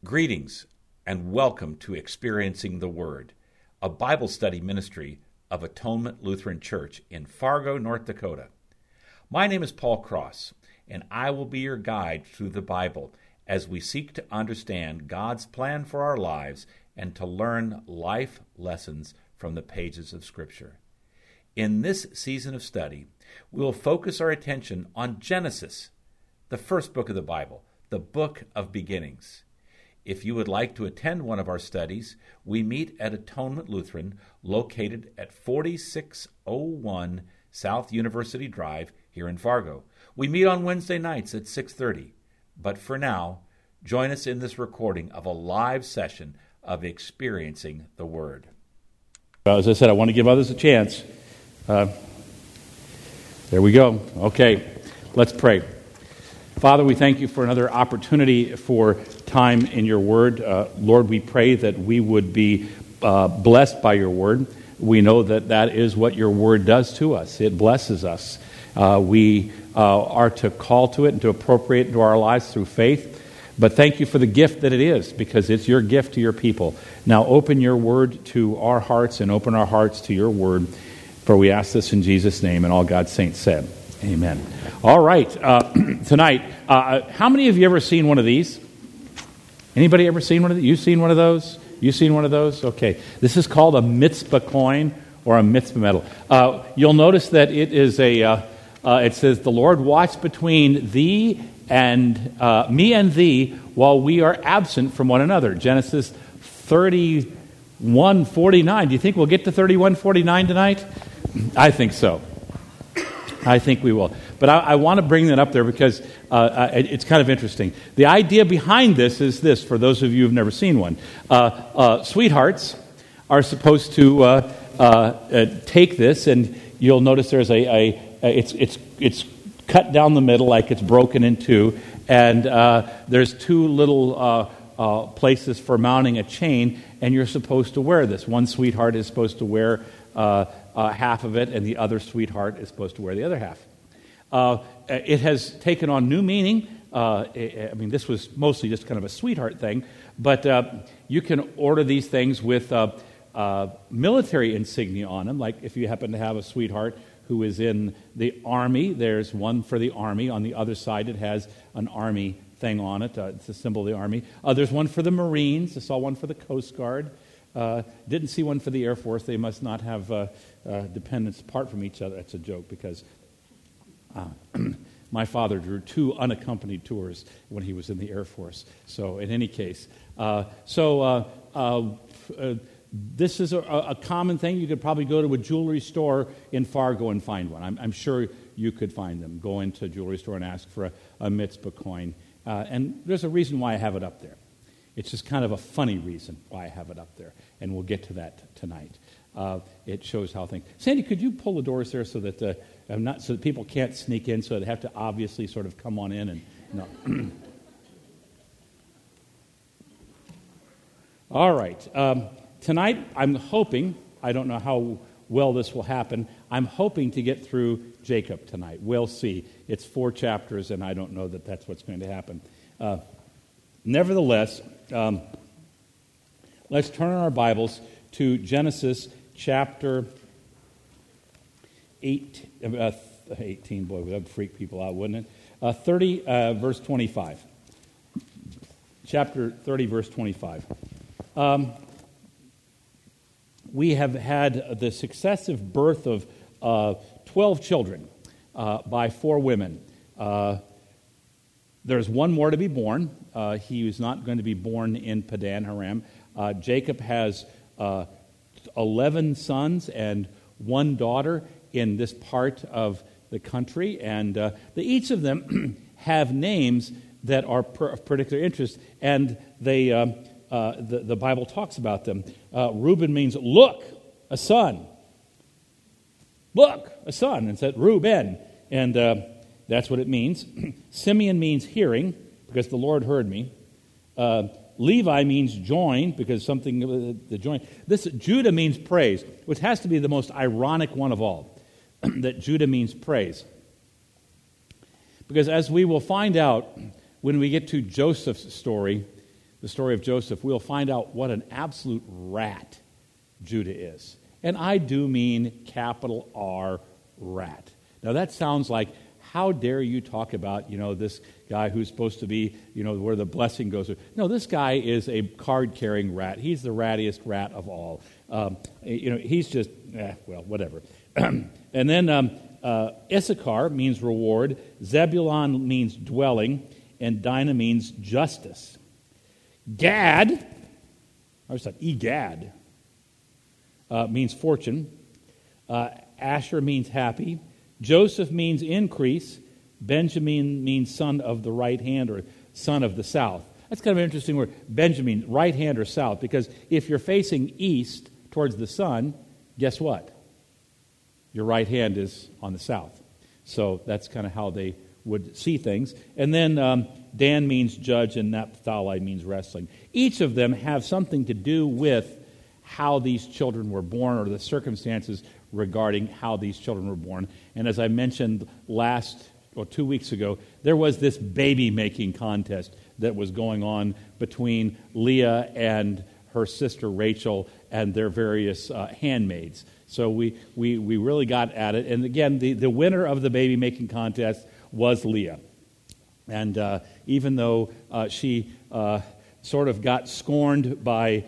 Greetings and welcome to Experiencing the Word, a Bible study ministry of Atonement Lutheran Church in Fargo, North Dakota. My name is Paul Cross, and I will be your guide through the Bible as we seek to understand God's plan for our lives and to learn life lessons from the pages of Scripture. In this season of study, we will focus our attention on Genesis, the first book of the Bible, the book of beginnings. If you would like to attend one of our studies, we meet at Atonement Lutheran, located at 4601 South University Drive here in Fargo. We meet on Wednesday nights at 6:30. But for now, join us in this recording of a live session of Experiencing the Word. Well, as I said, I want to give others a chance. There we go. Okay, let's pray. Father, we thank you for another opportunity for time in your word. Lord, we pray that we would be blessed by your word. We know that that is what your word does to us. It blesses us. We are to call to it and to appropriate it to our lives through faith. But thank you for the gift that it is, because it's your gift to your people. Now open your word to our hearts and open our hearts to your word. For we ask this in Jesus' name, and all God's saints said. Amen. All right, tonight, how many of you ever seen one of these? Anybody ever seen one of these? You seen one of those? You seen one of those? Okay. This is called a mitzvah coin or a mitzvah medal. You'll notice that it is it says, the Lord watch between thee and me and thee while we are absent from one another. Genesis 31:49. Do you think we'll get to 31:49 tonight? I think so. I think we will. But I want to bring that up there because it's kind of interesting. The idea behind this is this, for those of you who've never seen one. Sweethearts are supposed to take this, and you'll notice there's it's cut down the middle like it's broken in two, and there's two little places for mounting a chain, and you're supposed to wear this. One sweetheart is supposed to wear half of it, and the other sweetheart is supposed to wear the other half. It has taken on new meaning. This was mostly just kind of a sweetheart thing, but you can order these things with military insignia on them. Like if you happen to have a sweetheart who is in the Army, there's one for the Army. On the other side, it has an Army thing on it. It's a symbol of the Army. There's one for the Marines. I saw one for the Coast Guard. Didn't see one for the Air Force. They must not have dependents apart from each other. That's a joke because my father drew 2 unaccompanied tours when he was in the Air Force. So in any case, this is a common thing. You could probably go to a jewelry store in Fargo and find one. I'm sure you could find them. Go into a jewelry store and ask for a mitzvah coin. And there's a reason why I have it up there. It's just kind of a funny reason why I have it up there, and we'll get to that tonight. It shows how things. Sandy, could you pull the doors there so that so that people can't sneak in, so they have to obviously sort of come on in and no. All right. Tonight, I'm hoping. I don't know how well this will happen. I'm hoping to get through Jacob tonight. We'll see. It's 4 chapters, and I don't know that that's what's going to happen. Nevertheless, let's turn our Bibles to Genesis chapter 18. Boy, that would freak people out, wouldn't it? 30, verse 25. Chapter 30, verse 25. We have had the successive birth of 12 children by 4 women. There's one more to be born. He is not going to be born in Padan Aram. Jacob has 11 sons and 1 daughter in this part of the country, and each of them have names that are of particular interest, and the Bible talks about them. Reuben means look, a son. Look, a son, and said Reuben, and that's what it means. Simeon means hearing, because the Lord heard me. Levi means join, because something the join. This Judah means praise, which has to be the most ironic one of all, that Judah means praise. Because as we will find out when we get to Joseph's story, the story of Joseph, we'll find out what an absolute rat Judah is. And I do mean capital R, rat. Now that sounds like, how dare you talk about, this guy who's supposed to be, where the blessing goes. No, this guy is a card-carrying rat. He's the rattiest rat of all. He's just, whatever. And then Issachar means reward, Zebulun means dwelling, and Dinah means justice. Gad, I was like, Egad, means fortune. Asher means happy. Joseph means increase. Benjamin means son of the right hand or son of the south. That's kind of an interesting word, Benjamin, right hand or south, because if you're facing east towards the sun, guess what? Your right hand is on the south. So that's kind of how they would see things. And then Dan means judge and Naphtali means wrestling. Each of them have something to do with how these children were born or the circumstances regarding how these children were born. And as I mentioned 2 weeks ago, there was this baby-making contest that was going on between Leah and her sister Rachel and their various handmaids. So we really got at it. And again, the winner of the baby-making contest was Leah. And even though she sort of got scorned by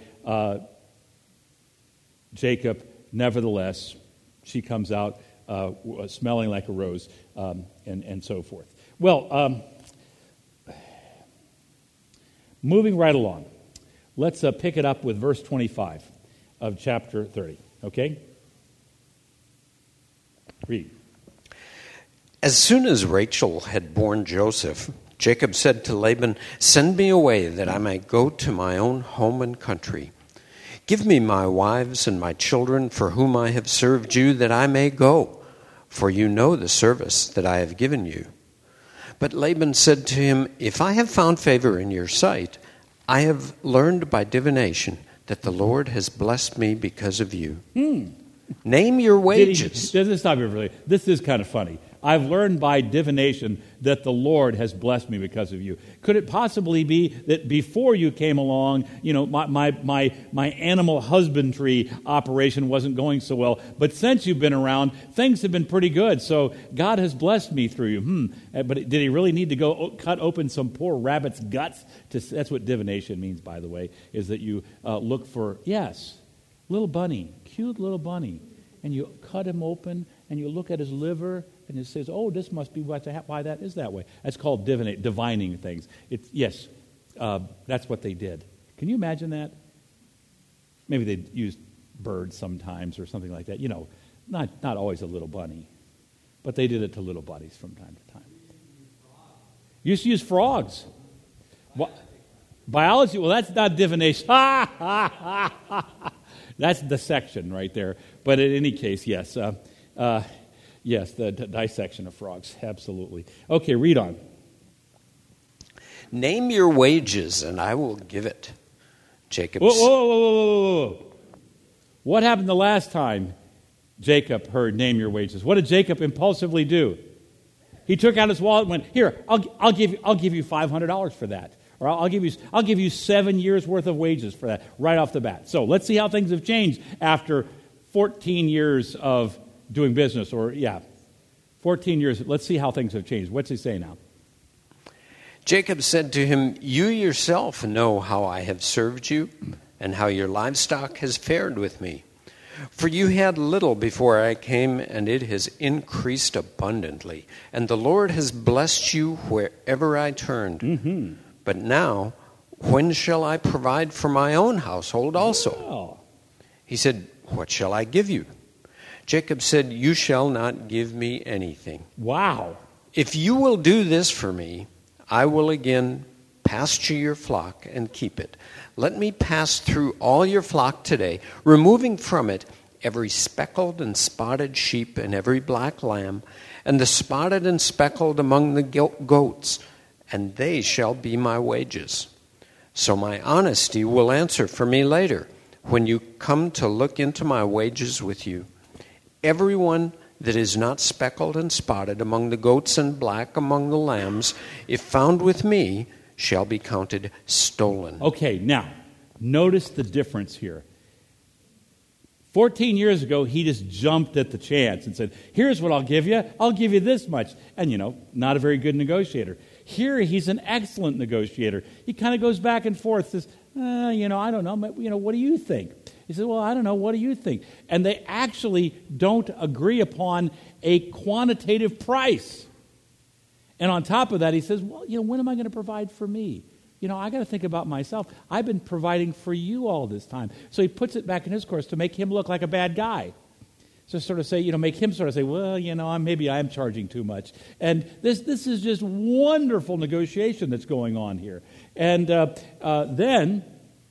Jacob, nevertheless, she comes out smelling like a rose, and so forth. Well, moving right along, let's pick it up with verse 25 of chapter 30, okay? Read. As soon as Rachel had borne Joseph, Jacob said to Laban, "Send me away that I may go to my own home and country. Give me my wives and my children for whom I have served you, that I may go, for you know the service that I have given you." But Laban said to him, "If I have found favor in your sight, I have learned by divination that the Lord has blessed me because of you. Name your wages." This is kind of funny. I've learned by divination that the Lord has blessed me because of you. Could it possibly be that before you came along, my animal husbandry operation wasn't going so well, but since you've been around, things have been pretty good, so God has blessed me through you. But did he really need to go cut open some poor rabbit's guts? That's what divination means, by the way, is that you look for, little bunny, cute little bunny, and you cut him open, and you look at his liver, and it says, "Oh, this must be why that is that way." That's called divining things. That's what they did. Can you imagine that? Maybe they used birds sometimes or something like that. Not always a little bunny, but they did it to little bunnies from time to time. Used to use frogs. Biology? Well, that's not divination. That's dissection right there. But in any case, yes. Yes, the dissection of frogs, absolutely. Okay, read on. Name your wages, and I will give it. Jacob. Whoa. What happened the last time Jacob heard name your wages? What did Jacob impulsively do? He took out his wallet and went, "Here, I'll give you $500 for that, or I'll give you 7 years worth of wages for that right off the bat." So let's see how things have changed after 14 years of doing business, 14 years. Let's see how things have changed. What's he say now? Jacob said to him, "You yourself know how I have served you and how your livestock has fared with me. For you had little before I came, and it has increased abundantly. And the Lord has blessed you wherever I turned. Mm-hmm. But now, when shall I provide for my own household also?" Oh. He said, "What shall I give you?" Jacob said, "You shall not give me anything." Wow. "If you will do this for me, I will again pasture your flock and keep it. Let me pass through all your flock today, removing from it every speckled and spotted sheep and every black lamb, and the spotted and speckled among the goats, and they shall be my wages. So my honesty will answer for me later, when you come to look into my wages with you. Everyone that is not speckled and spotted among the goats and black among the lambs, if found with me, shall be counted stolen. Okay, now, notice the difference here. 14 years ago, he just jumped at the chance and said, here's what I'll give you. I'll give you this much. And, not a very good negotiator. Here, he's an excellent negotiator. He kind of goes back and forth, says, I don't know. What do you think? He says, well, I don't know. What do you think? And they actually don't agree upon a quantitative price. And on top of that, he says, well, when am I going to provide for me? I got to think about myself. I've been providing for you all this time. So he puts it back in his course to make him look like a bad guy. So sort of say, make him sort of say, well, maybe I'm charging too much. And this is just wonderful negotiation that's going on here. And then,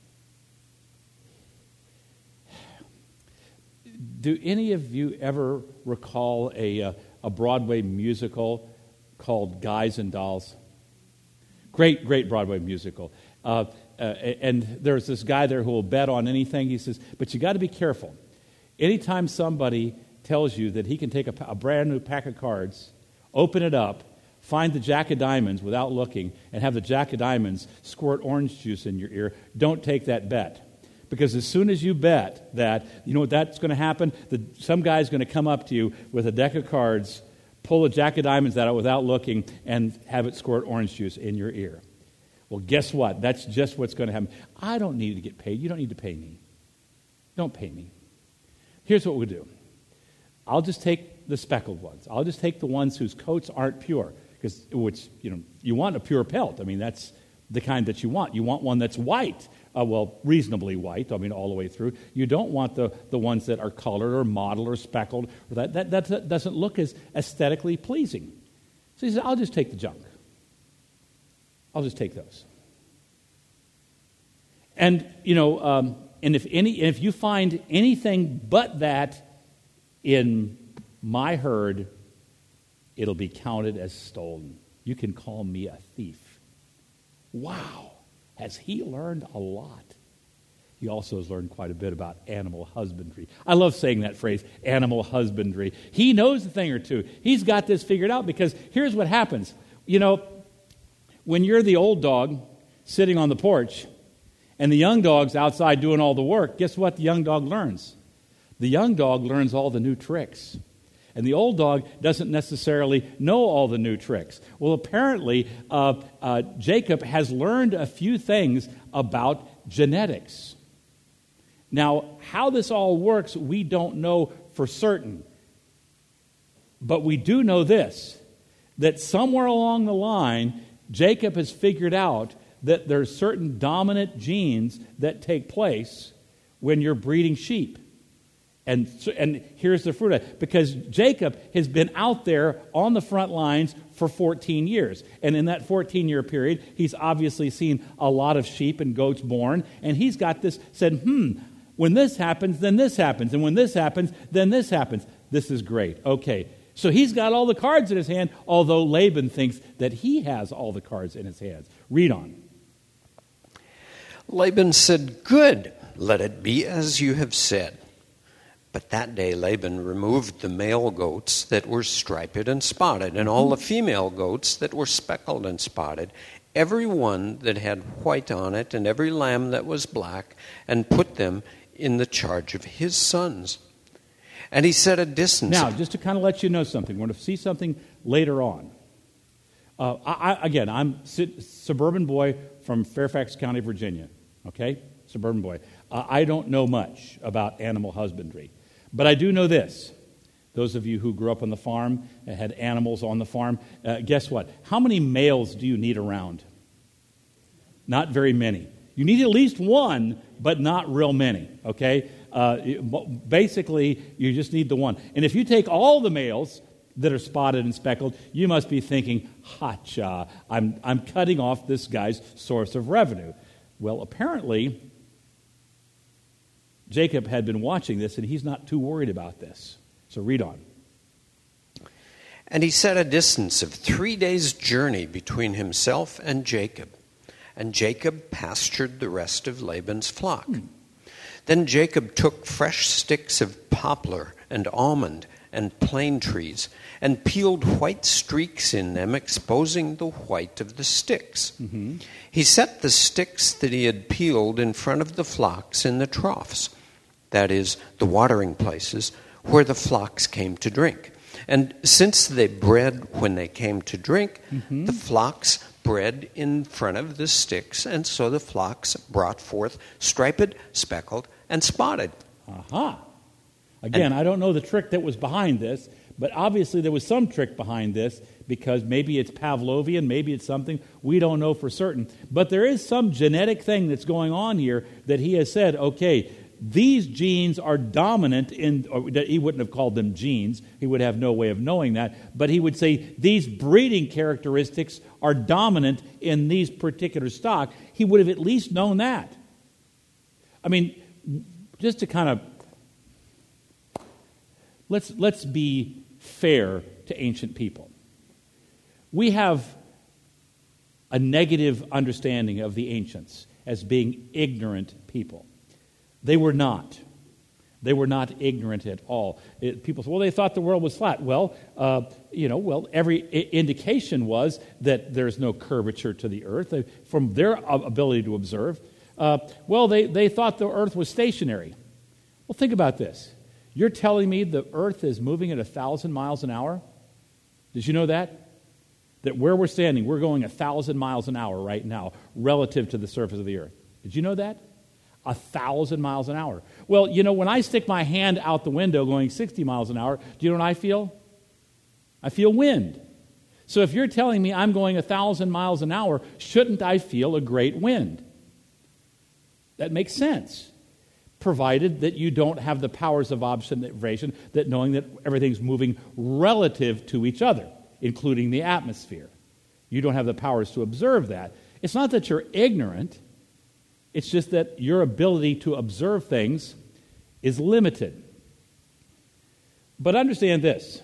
do any of you ever recall a Broadway musical called Guys and Dolls? Great Broadway musical. And there's this guy there who will bet on anything. He says, but you got to be careful. Anytime somebody tells you that he can take a brand new pack of cards, open it up, find the Jack of Diamonds without looking, and have the Jack of Diamonds squirt orange juice in your ear, don't take that bet. Because as soon as you bet that, you know what that's going to happen? Some guy's going to come up to you with a deck of cards, pull a Jack of Diamonds out without looking, and have it squirt orange juice in your ear. Well, guess what? That's just what's going to happen. I don't need to get paid. You don't need to pay me. Don't pay me. Here's what we'll do. I'll just take the speckled ones. I'll just take the ones whose coats aren't pure. Because, you want a pure pelt. I mean, that's the kind that you want. You want one that's white. Reasonably white, all the way through. You don't want the ones that are colored or mottled or speckled. Or that doesn't look as aesthetically pleasing. So he said, I'll just take the junk. I'll just take those. And, and if you find anything but that in my herd, it'll be counted as stolen. You can call me a thief. Wow. Has he learned a lot? He also has learned quite a bit about animal husbandry. I love saying that phrase, animal husbandry. He knows a thing or two. He's got this figured out because here's what happens. When you're the old dog sitting on the porch and the young dog's outside doing all the work, guess what the young dog learns? The young dog learns all the new tricks. And the old dog doesn't necessarily know all the new tricks. Well, apparently, Jacob has learned a few things about genetics. Now, how this all works, we don't know for certain. But we do know this, that somewhere along the line, Jacob has figured out that there's certain dominant genes that take place when you're breeding sheep. And here's the fruit of it. Because Jacob has been out there on the front lines for 14 years. And in that 14-year period, he's obviously seen a lot of sheep and goats born. And he's got this, said, when this happens, then this happens. And when this happens, then this happens. This is great. Okay. So he's got all the cards in his hand, although Laban thinks that he has all the cards in his hands. Read on. Laban said, "Good, let it be as you have said." But that day Laban removed the male goats that were striped and spotted, and all the female goats that were speckled and spotted, every one that had white on it, and every lamb that was black, and put them in the charge of his sons. And he set a distance. Now, just to kind of let you know something, we're going to see something later on. I'm a suburban boy from Fairfax County, Virginia. Okay? Suburban boy. I don't know much about animal husbandry. But I do know this. Those of you who grew up on the farm and had animals on the farm, guess what? How many males do you need around? Not very many. You need at least one, but not real many, okay? Basically, you just need the one. And if you take all the males that are spotted and speckled, you must be thinking, ha-cha, I'm cutting off this guy's source of revenue. Well, apparently, Jacob had been watching this, and he's not too worried about this. So read on. And he set a distance of 3 days' journey between himself and Jacob. And Jacob pastured the rest of Laban's flock. Then Jacob took fresh sticks of poplar and almond and plane trees, and peeled white streaks in them, exposing the white of the sticks. Mm-hmm. He set the sticks that he had peeled in front of the flocks in the troughs, that is, the watering places, where the flocks came to drink. And since they bred when they came to drink, the flocks bred in front of the sticks, and so the flocks brought forth striped, speckled, and spotted. Aha. Again, I don't know the trick that was behind this, but obviously there was some trick behind this, because maybe it's Pavlovian, maybe it's something we don't know for certain. But there is some genetic thing that's going on here that he has said, okay, these genes are dominant in, or he wouldn't have called them genes, he would have no way of knowing that, but he would say these breeding characteristics are dominant in these particular stock. He would have at least known that. I mean, just to kind of, let's be fair to ancient people. We have a negative understanding of the ancients as being ignorant people. They were not. They were not ignorant at all. People say, well, they thought the world was flat. Well, every indication was that there's no curvature to the earth from their ability to observe. They thought the earth was stationary. Well, think about this. You're telling me the earth is moving at 1,000 miles an hour? Did you know that? That where we're standing, we're going 1,000 miles an hour right now relative to the surface of the earth. Did you know that? 1,000 miles an hour. Well, when I stick my hand out the window going 60 miles an hour, do you know what I feel? I feel wind. So if you're telling me I'm going 1,000 miles an hour, shouldn't I feel a great wind? That makes sense, provided that you don't have the powers of observation, that knowing that everything's moving relative to each other, including the atmosphere. You don't have the powers to observe that. It's not that you're ignorant. It's just that your ability to observe things is limited. But understand this.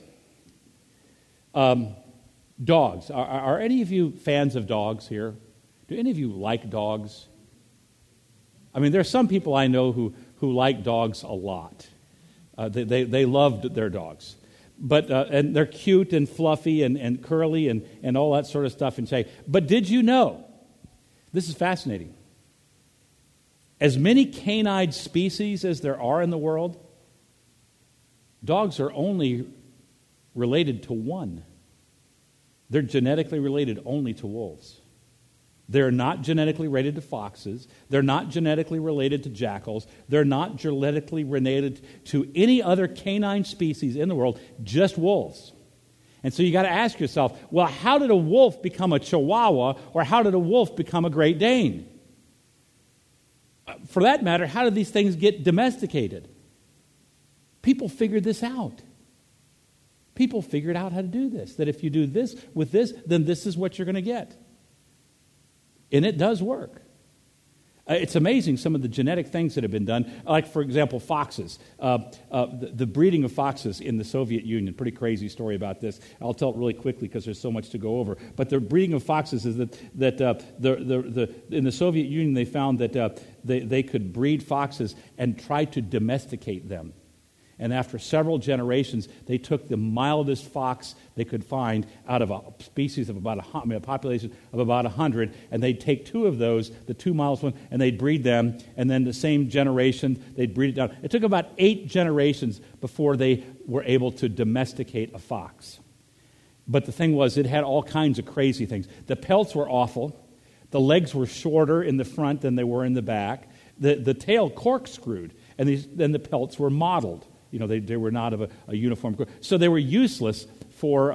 Dogs. Are any of you fans of dogs here? Do any of you like dogs? I mean, there are some people I know who like dogs a lot. They love their dogs. And they're cute and fluffy and curly and all that sort of stuff and say, but did you know, this is fascinating, as many canine species as there are in the world, dogs are only related to one. They're genetically related only to wolves. They're not genetically related to foxes. They're not genetically related to jackals. They're not genetically related to any other canine species in the world, just wolves. And so you got to ask yourself, well, how did a wolf become a Chihuahua, or how did a wolf become a Great Dane? For that matter, how did these things get domesticated? People figured this out. People figured out how to do this, that if you do this with this, then this is what you're going to get. And it does work. It's amazing some of the genetic things that have been done. Like, for example, foxes. The breeding of foxes in the Soviet Union. Pretty crazy story about this. I'll tell it really quickly because there's so much to go over. But the breeding of foxes is that in the Soviet Union they found that they could breed foxes and try to domesticate them. And after several generations, they took the mildest fox they could find out of a species of about a population of about 100, and they'd take two of those, the two mildest ones, and they'd breed them, and then the same generation, they'd breed it down. It took about 8 generations before they were able to domesticate a fox. But the thing was, it had all kinds of crazy things. The pelts were awful. The legs were shorter in the front than they were in the back. The tail corkscrewed, and then the pelts were mottled. They were not of a uniform group. So they were useless for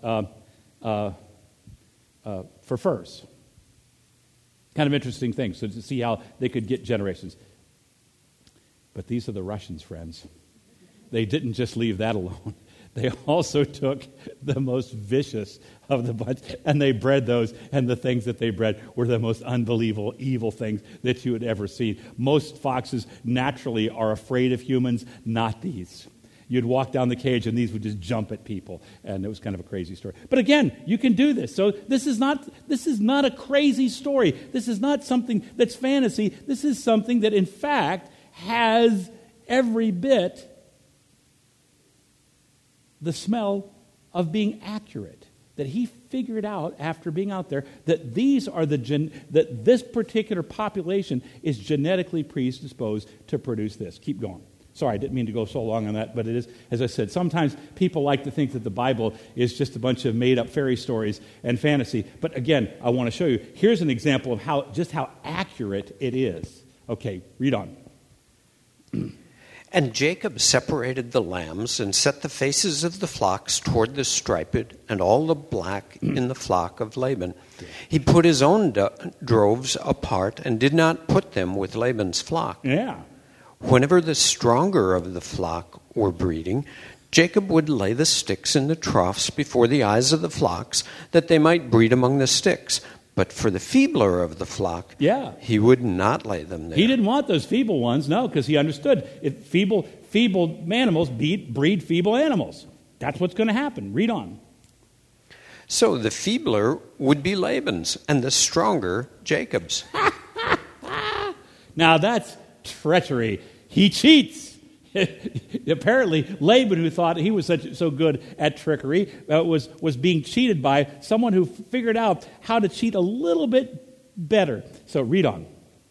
furs. Kind of interesting thing, so to see how they could get generations. But these are the Russians, friends. They didn't just leave that alone. They also took the most vicious of the bunch, and they bred those, and the things that they bred were the most unbelievable, evil things that you had ever seen. Most foxes naturally are afraid of humans, not these. You'd walk down the cage, and these would just jump at people, and it was kind of a crazy story. But again, you can do this. So this is not a crazy story. This is not something that's fantasy. This is something that, in fact, has every bit the smell of being accurate. That he figured out after being out there that that this particular population is genetically predisposed to produce this. Keep going. Sorry, I didn't mean to go so long on that, but it is, as I said, sometimes people like to think that the Bible is just a bunch of made-up fairy stories and fantasy. But again, I want to show you. Here's an example of how accurate it is. Okay, read on. And Jacob separated the lambs and set the faces of the flocks toward the striped and all the black in the flock of Laban. He put his own droves apart and did not put them with Laban's flock. Yeah. Whenever the stronger of the flock were breeding, Jacob would lay the sticks in the troughs before the eyes of the flocks, that they might breed among the sticks. But for the feebler of the flock, he would not lay them there. He didn't want those feeble ones, no, because he understood if feeble animals breed feeble animals. That's what's going to happen. Read on. So the feebler would be Laban's, and the stronger Jacob's. Now that's treachery. He cheats. Apparently, Laban, who thought he was so good at trickery, was being cheated by someone who figured out how to cheat a little bit better. So read on.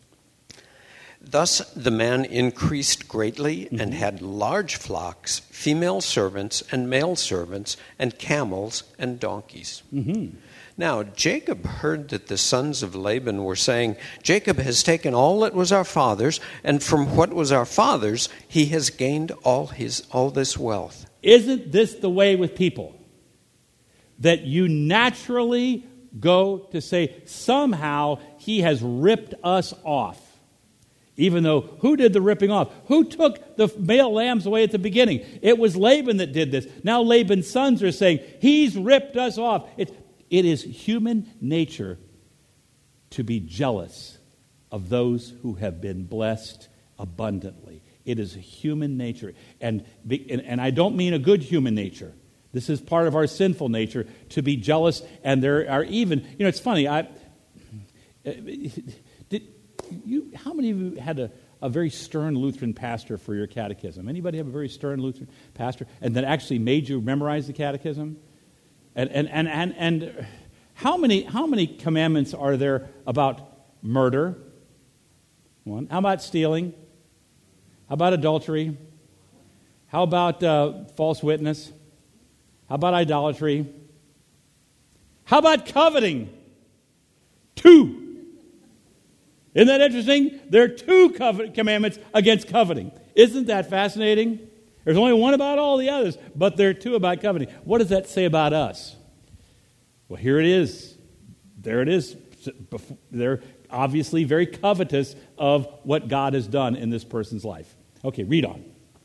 Thus the man increased greatly and had large flocks, female servants and male servants, and camels and donkeys. Now Jacob heard that the sons of Laban were saying, Jacob has taken all that was our father's, and from what was our father's, he has gained all this wealth. Isn't this the way with people? That you naturally go to say, somehow he has ripped us off. Even though, who did the ripping off? Who took the male lambs away at the beginning? It was Laban that did this. Now Laban's sons are saying, he's ripped us off. It is human nature to be jealous of those who have been blessed abundantly. It is a human nature. And I don't mean a good human nature. This is part of our sinful nature to be jealous. And there are even, it's funny. How many of you had a very stern Lutheran pastor for your catechism? Anybody have a very stern Lutheran pastor? And that actually made you memorize the catechism? And how many commandments are there about murder? One. How about stealing? How about adultery? How about false witness? How about idolatry? How about coveting? 2. Isn't that interesting? There are 2 commandments against coveting. Isn't that fascinating? There's only one about all the others, but there are 2 about coveting. What does that say about us? Well, here it is. There it is. They're obviously very covetous of what God has done in this person's life. Okay, read on.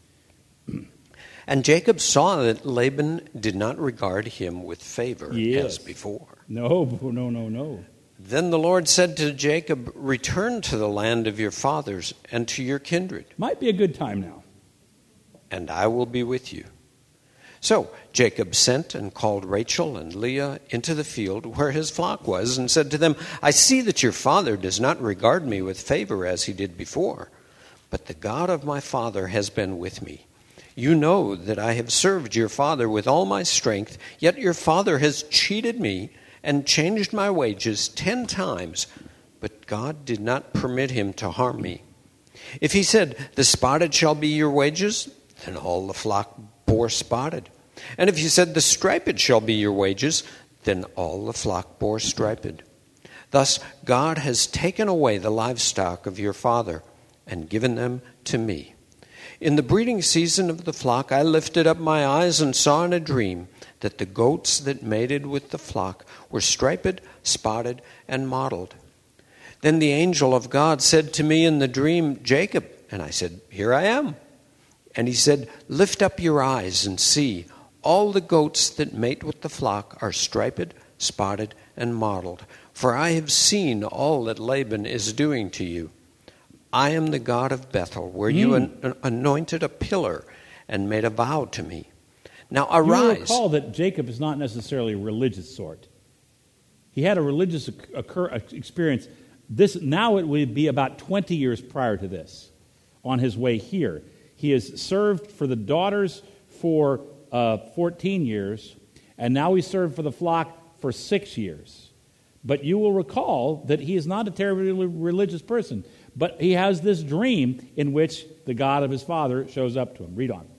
And Jacob saw that Laban did not regard him with favor as before. No. Then the Lord said to Jacob, return to the land of your fathers and to your kindred. Might be a good time now. And I will be with you. So Jacob sent and called Rachel and Leah into the field where his flock was, and said to them, I see that your father does not regard me with favor as he did before, but the God of my father has been with me. You know that I have served your father with all my strength, yet your father has cheated me and changed my wages 10 times, but God did not permit him to harm me. If he said, the spotted shall be your wages, then all the flock bore spotted. And if he said, the striped shall be your wages, then all the flock bore striped. Thus God has taken away the livestock of your father and given them to me. In the breeding season of the flock, I lifted up my eyes and saw in a dream that the goats that mated with the flock were striped, spotted, and mottled. Then the angel of God said to me in the dream, Jacob. And I said, here I am. And he said, lift up your eyes and see. All the goats that mate with the flock are striped, spotted, and mottled. For I have seen all that Laban is doing to you. I am the God of Bethel, where you anointed a pillar and made a vow to me. Now arise. You recall that Jacob is not necessarily a religious sort. He had a religious experience. Now it would be about 20 years prior to this, on his way here. He has served for the daughters for 14 years, and now he served for the flock for 6 years. But you will recall that he is not a terribly religious person, but he has this dream in which the God of his father shows up to him. Read on.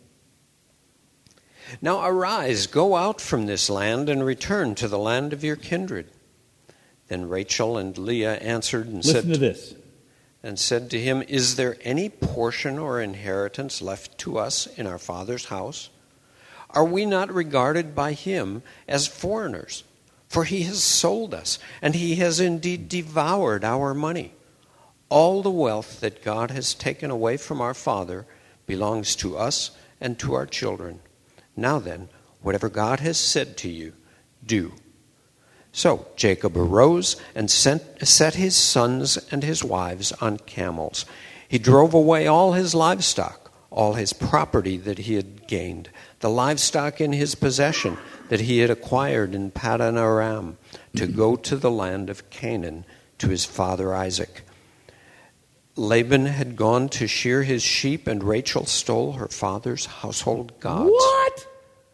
Now arise, go out from this land and return to the land of your kindred. Then Rachel and Leah answered and Listen to this. And said to him, Is there any portion or inheritance left to us in our father's house? Are we not regarded by him as foreigners? For he has sold us, and he has indeed devoured our money. All the wealth that God has taken away from our father belongs to us and to our children. Now then, whatever God has said to you, do. So Jacob arose and set his sons and his wives on camels. He drove away all his livestock, all his property that he had gained, the livestock in his possession that he had acquired in Paddan Aram, to go to the land of Canaan to his father Isaac. Laban had gone to shear his sheep, and Rachel stole her father's household gods. What?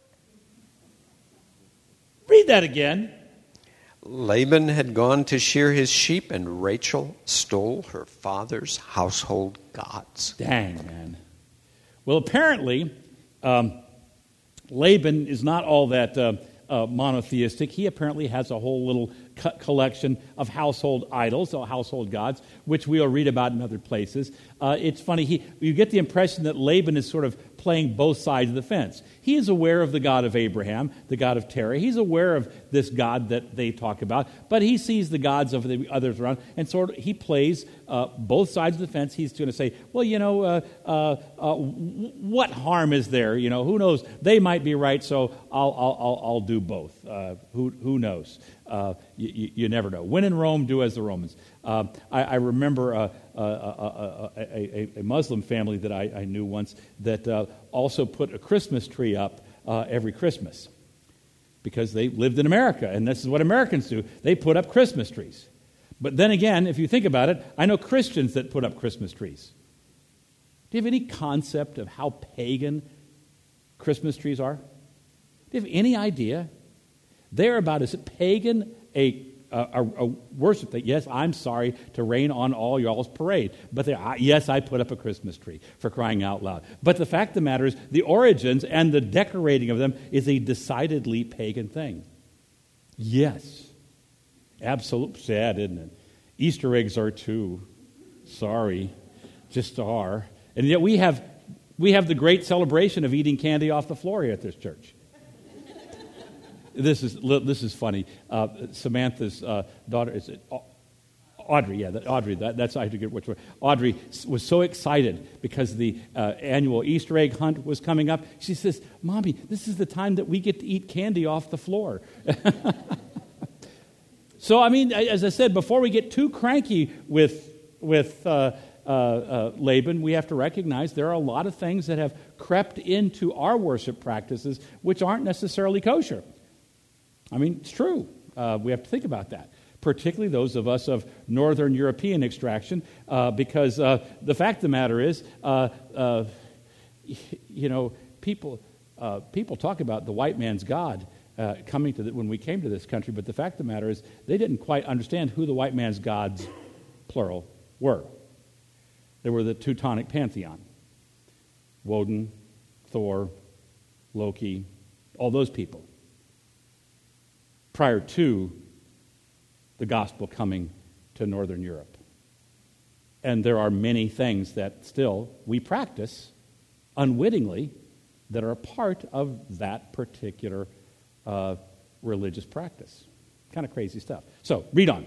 Read that again. Laban had gone to shear his sheep, and Rachel stole her father's household gods. Dang, man. Well, apparently, Laban is not all that monotheistic. He apparently has a whole little collection of household idols, or household gods, which we'll read about in other places. It's funny, you get the impression that Laban is sort of playing both sides of the fence. He is aware of the God of Abraham, the God of Terah. He's aware of this God that they talk about, but he sees the gods of the others around, and sort of he plays both sides of the fence. He's going to say, well, what harm is there? Who knows? They might be right, so I'll do both. Who knows? You never know. When in Rome, do as the Romans. I remember a Muslim family that I knew once that also put a Christmas tree up every Christmas because they lived in America, and this is what Americans do. They put up Christmas trees. But then again, if you think about it, I know Christians that put up Christmas trees. Do you have any concept of how pagan Christmas trees are? Do you have any idea? They're about as pagan a worship that, yes, I'm sorry to rain on all y'all's parade, but yes, I put up a Christmas tree, for crying out loud. But the fact of the matter is, the origins and the decorating of them is a decidedly pagan thing. Yes. Absolutely sad, isn't it? Easter eggs are too. Sorry. Just are. And yet we have the great celebration of eating candy off the floor here at this church. This is funny. Samantha's daughter, is it Audrey? Yeah, Audrey. That's I forget which one. Audrey was so excited because the annual Easter egg hunt was coming up. She says, "Mommy, this is the time that we get to eat candy off the floor." So, I mean, as I said, before we get too cranky with Laban, we have to recognize there are a lot of things that have crept into our worship practices which aren't necessarily kosher. I mean, it's true. We have to think about that, particularly those of us of Northern European extraction, because the fact of the matter is, people talk about the white man's God coming to when we came to this country, but the fact of the matter is they didn't quite understand who the white man's gods, plural, were. They were the Teutonic pantheon. Woden, Thor, Loki, all those people. Prior to the gospel coming to Northern Europe. And there are many things that still we practice unwittingly that are a part of that particular religious practice. Kind of crazy stuff. So, read on.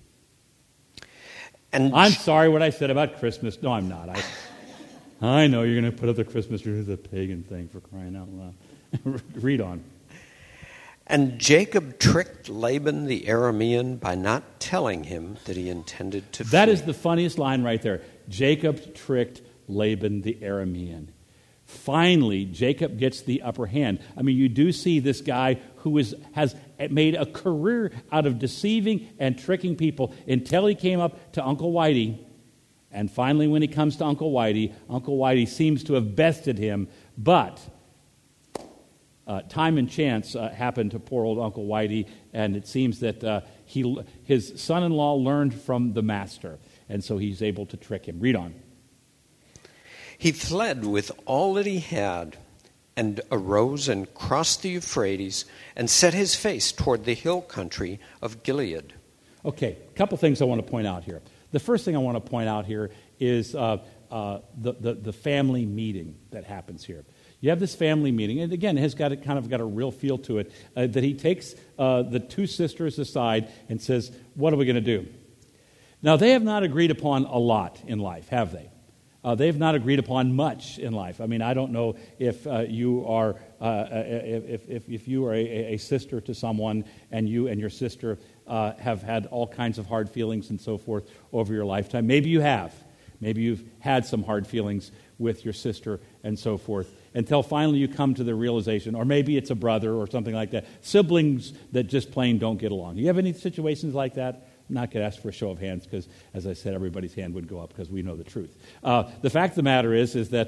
And I'm sorry what I said about Christmas. No, I'm not. I know you're going to put up the Christmas tree as a pagan thing, for crying out loud. Read on. And Jacob tricked Laban the Aramean by not telling him that he intended to flee. That is the funniest line right there. Jacob tricked Laban the Aramean. Finally, Jacob gets the upper hand. I mean, you do see this guy who has made a career out of deceiving and tricking people until he came up to Uncle Whitey. And finally, when he comes to Uncle Whitey seems to have bested him. But Time and chance happened to poor old Uncle Whitey, and it seems that his son-in-law learned from the master, and so he's able to trick him. Read on. He fled with all that he had and arose and crossed the Euphrates and set his face toward the hill country of Gilead. Okay, a couple things I want to point out here. The first thing I want to point out here is the family meeting that happens here. You have this family meeting, and again, it has got a real feel to it, that he takes the two sisters aside and says, what are we going to do? Now, they have not agreed upon a lot in life, have they? They've not agreed upon much in life. I mean, I don't know if you are if you are a sister to someone, and you and your sister have had all kinds of hard feelings and so forth over your lifetime. Maybe you have. Maybe you've had some hard feelings with your sister and so forth, until finally you come to the realization, or maybe it's a brother or something like that, siblings that just plain don't get along. Do you have any situations like that? I'm not going to ask for a show of hands because, as I said, everybody's hand would go up because we know the truth. The fact of the matter is that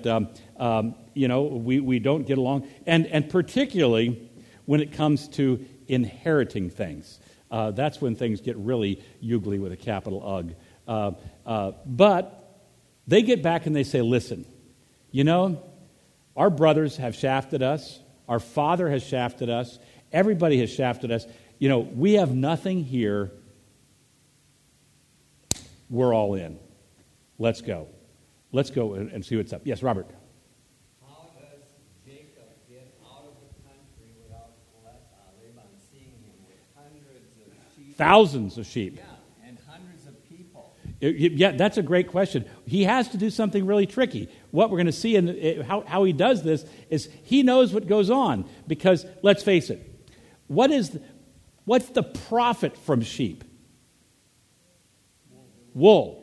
we don't get along, and particularly when it comes to inheriting things. That's when things get really ugly with a capital UG. But they get back and they say, listen, our brothers have shafted us. Our father has shafted us. Everybody has shafted us. We have nothing here. We're all in. Let's go. Let's go and see what's up. Yes, Robert. How does Jacob get out of the country without Laban seeing him with hundreds of sheep? Thousands of sheep. Yeah, and hundreds of people. Yeah, that's a great question. He has to do something really tricky. What we're going to see in how he does this is he knows what goes on, because let's face it, what's the profit from sheep? Wool.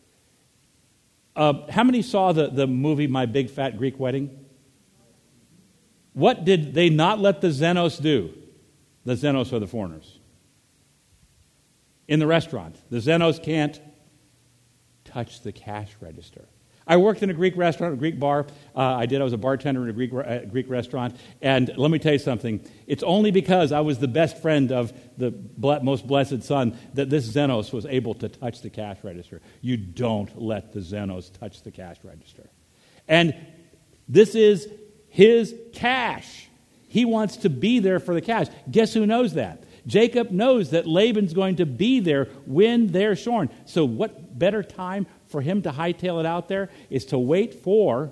How many saw the movie My Big Fat Greek Wedding? What did they not let the Xenos do? The Xenos are the foreigners. In the restaurant, the Xenos can't touch the cash register. I worked in a Greek restaurant, a Greek bar. I was a bartender in a Greek restaurant. And let me tell you something. It's only because I was the best friend of the most blessed son that this Xenos was able to touch the cash register. You don't let the Xenos touch the cash register. And this is his cash. He wants to be there for the cash. Guess who knows that? Jacob knows that Laban's going to be there when they're shorn. So what better time for him to hightail it out there is to wait for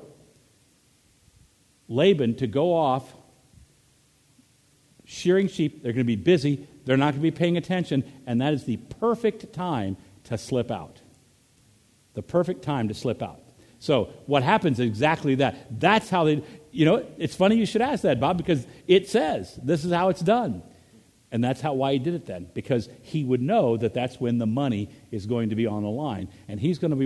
Laban to go off shearing sheep. They're going to be busy. They're not going to be paying attention. And that is the perfect time to slip out. The perfect time to slip out. So what happens is exactly that. That's how they, it's funny you should ask that, Bob, because it says this is how it's done. And that's why he did it then, because he would know that that's when the money is going to be on the line, and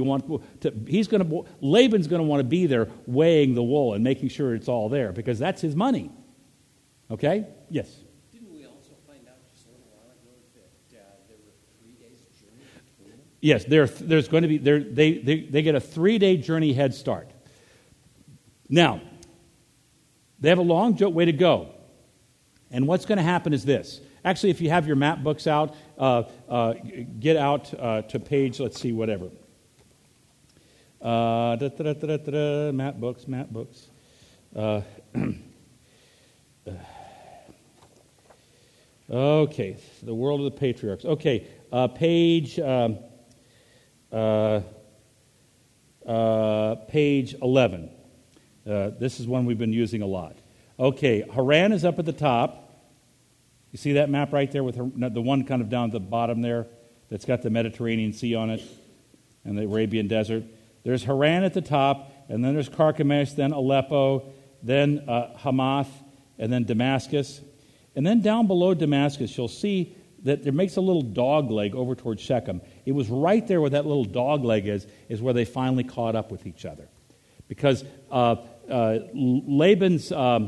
Laban's going to want to be there weighing the wool and making sure it's all there, because that's his money. Okay? Yes. Didn't we also find out just a little while ago that there were 3 days journey between them? Yes, there's going to be they get a 3-day journey head start. Now, they have a long way to go, and what's going to happen is this. Actually, if you have your map books out, get out to page, let's see, whatever. Map books. Okay, the world of the patriarchs. Okay, page 11. This is one we've been using a lot. Okay, Haran is up at the top. You see that map right there with the one kind of down at the bottom there that's got the Mediterranean Sea on it and the Arabian Desert. There's Haran at the top, and then there's Carchemish, then Aleppo, then Hamath, and then Damascus. And then down below Damascus, you'll see that there makes a little dog leg over towards Shechem. It was right there where that little dog leg is where they finally caught up with each other. Because Laban's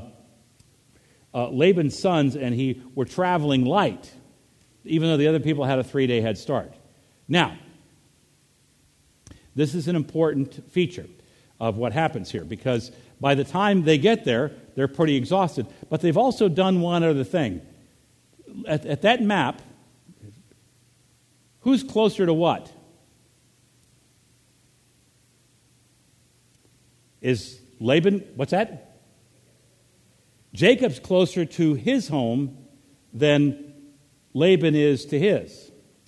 sons and he were traveling light, even though the other people had a 3-day head start. Now, this is an important feature. of what happens here, because by the time they get there, they're pretty exhausted. But they've also done one other thing. At that map, who's closer to what? Is Laban, what's that? Jacob's closer to his home than Laban is to his.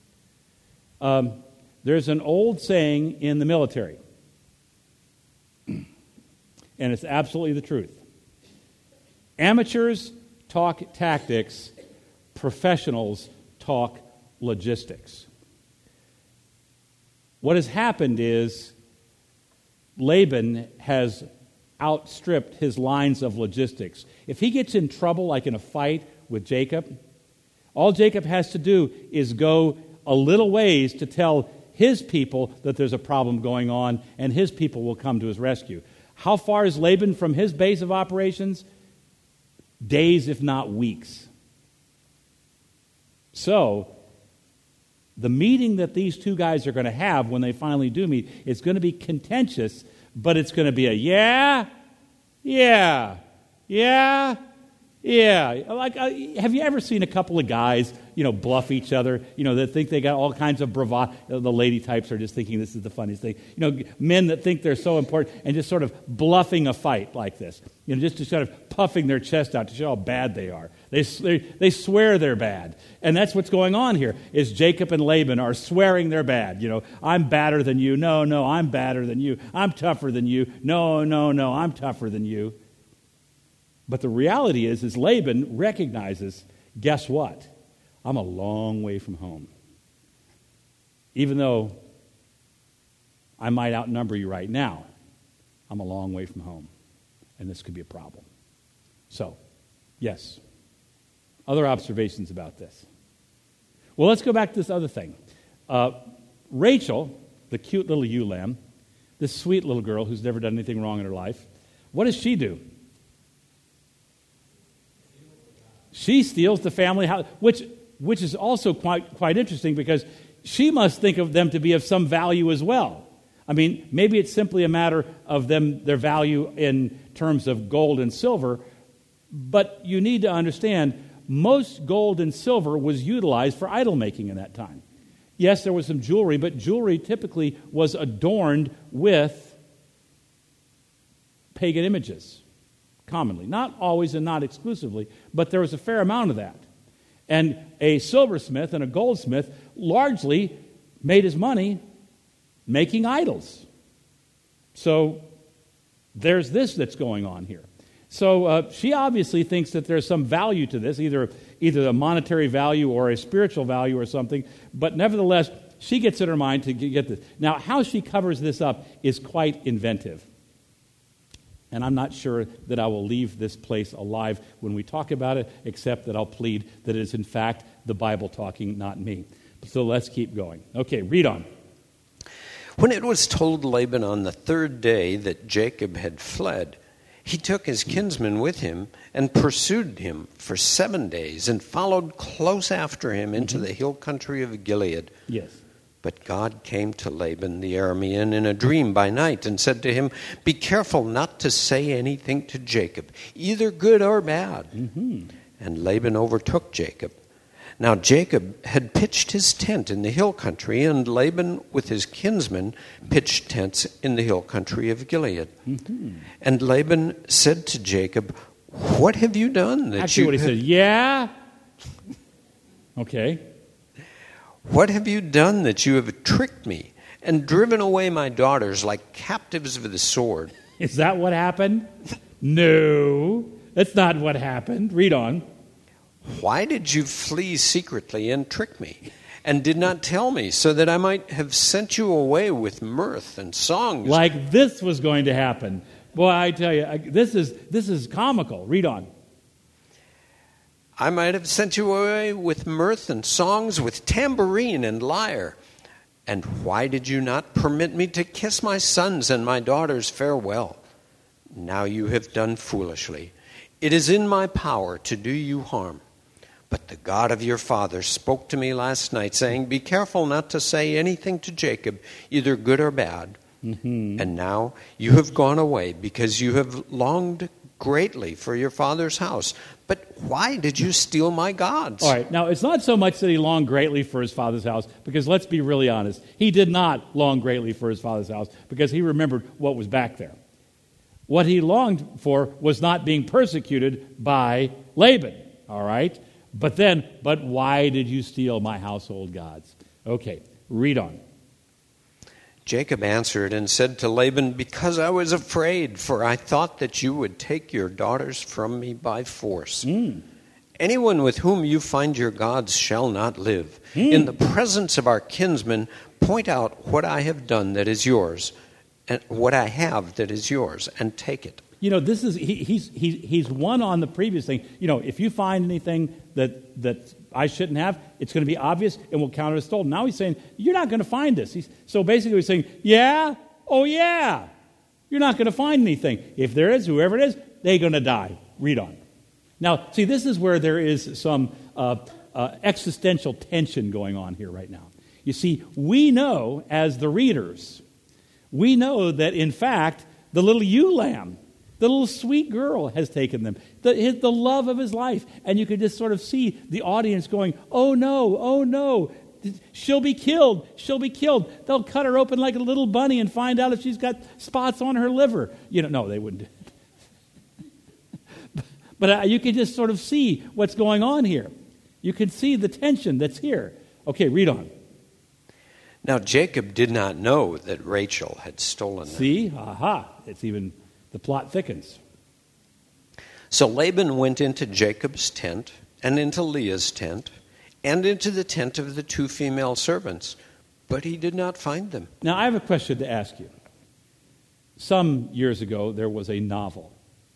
There's an old saying in the military, and it's absolutely the truth. Amateurs talk tactics, professionals talk logistics. What has happened is Laban has outstripped his lines of logistics. If he gets in trouble, like in a fight with Jacob, all Jacob has to do is go a little ways to tell his people that there's a problem going on, and his people will come to his rescue. How far is Laban from his base of operations? Days, if not weeks. So, the meeting that these two guys are going to have when they finally do meet is going to be contentious, but it's going to be a yeah. Like, have you ever seen a couple of guys, bluff each other, that think they got all kinds of bravado? The lady types are just thinking this is the funniest thing. Men that think they're so important and just sort of bluffing a fight like this. Just to sort of puffing their chest out to show how bad they are. They swear they're bad. And that's what's going on here, is Jacob and Laban are swearing they're bad. I'm badder than you. No, I'm badder than you. I'm tougher than you. No, I'm tougher than you. But the reality is Laban recognizes, guess what? I'm a long way from home. Even though I might outnumber you right now, I'm a long way from home. And this could be a problem. So, yes. Other observations about this. Well, let's go back to this other thing. Rachel, the cute little ewe lamb, this sweet little girl who's never done anything wrong in her life, what does she do? She steals the family house, which is also quite interesting, because she must think of them to be of some value as well. I mean, maybe it's simply a matter of their value in terms of gold and silver, but you need to understand, most gold and silver was utilized for idol making in that time. Yes, there was some jewelry, but jewelry typically was adorned with pagan images. Commonly. Not always and not exclusively, but there was a fair amount of that. And a silversmith and a goldsmith largely made his money making idols. So there's this that's going on here. So she obviously thinks that there's some value to this, either a monetary value or a spiritual value or something, but nevertheless, she gets in her mind to get this. Now, how she covers this up is quite inventive. And I'm not sure that I will leave this place alive when we talk about it, except that I'll plead that it is in fact the Bible talking, not me. So let's keep going. Okay, read on. When it was told Laban on the third day that Jacob had fled, he took his kinsmen with him and pursued him for 7 days and followed close after him into the hill country of Gilead. Yes. But God came to Laban the Aramean in a dream by night and said to him, "Be careful not to say anything to Jacob, either good or bad." And Laban overtook Jacob. Now Jacob had pitched his tent in the hill country, and Laban with his kinsmen pitched tents in the hill country of Gilead. And Laban said to Jacob, "What have you done that Actually, what he said, yeah? Okay. What have you done that you have tricked me and driven away my daughters like captives with the sword?" Is that what happened? No, that's not what happened. Read on. "Why did you flee secretly and trick me, and did not tell me, so that I might have sent you away with mirth and songs?" Like this was going to happen. Boy, I tell you, this is comical. Read on. "I might have sent you away with mirth and songs, with tambourine and lyre. And why did you not permit me to kiss my sons and my daughters farewell? Now you have done foolishly. It is in my power to do you harm. But the God of your father spoke to me last night, saying, 'Be careful not to say anything to Jacob, either good or bad.' And now you have gone away because you have longed greatly for your father's house. But why did you steal my gods? All right, now it's not so much that he longed greatly for his father's house, because let's be really honest. He did not long greatly for his father's house because he remembered what was back there. What he longed for was not being persecuted by Laban, all right? But why did you steal my household gods? Okay, read on. Jacob answered and said to Laban, because I was afraid, for I thought that you would take your daughters from me by force. Anyone with whom you find your gods shall not live. In the presence of our kinsmen, point out what I have done that is yours, and what I have that is yours, and take it. You know, this is he's won on the previous thing. You know, if you find anything that I shouldn't have, it's going to be obvious and we'll count it as stolen. Now he's saying, you're not going to find this. So basically he's saying, yeah, oh yeah, you're not going to find anything. If there is, whoever it is, they're going to die. Read on. Now, see, this is where there is some existential tension going on here right now. You see, we know as the readers, we know that in fact, the little ewe lamb, the little sweet girl has taken them, the love of his life. And you could just sort of see the audience going, oh no, she'll be killed, They'll cut her open like a little bunny and find out if she's got spots on her liver. You know, no, they wouldn't. But you can just sort of see what's going on here. You can see the tension that's here. Okay, read on. Now Jacob did not know that Rachel had stolen them. See? Aha. It's even... the plot thickens. So Laban went into Jacob's tent and into Leah's tent and into the tent of the two female servants, but he did not find them. Now, I have a question to ask you. Some years ago, there was a novel.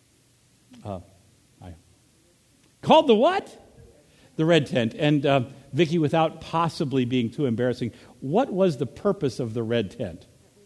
Called the what? The Red Tent. And Vicki, without possibly being too embarrassing, what was the purpose of the Red Tent?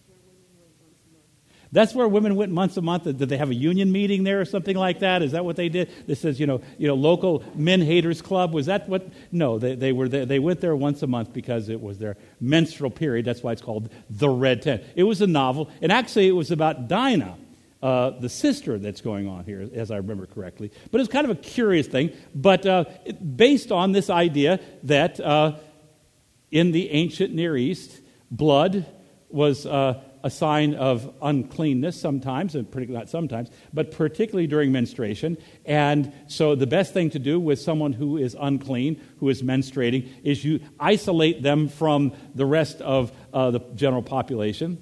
That's where women went once a month. Did they have a union meeting there or something like that? Is that what they did? This says, local men haters club. Was that what? No, they were there. They went there once a month because it was their menstrual period. That's why it's called The Red Tent. It was a novel, and actually it was about Dinah, the sister that's going on here, as I remember correctly. But it's kind of a curious thing, but based on this idea that in the ancient Near East, blood was a sign of uncleanness sometimes, and not sometimes, but particularly during menstruation. And so the best thing to do with someone who is unclean, who is menstruating, is you isolate them from the rest of the general population.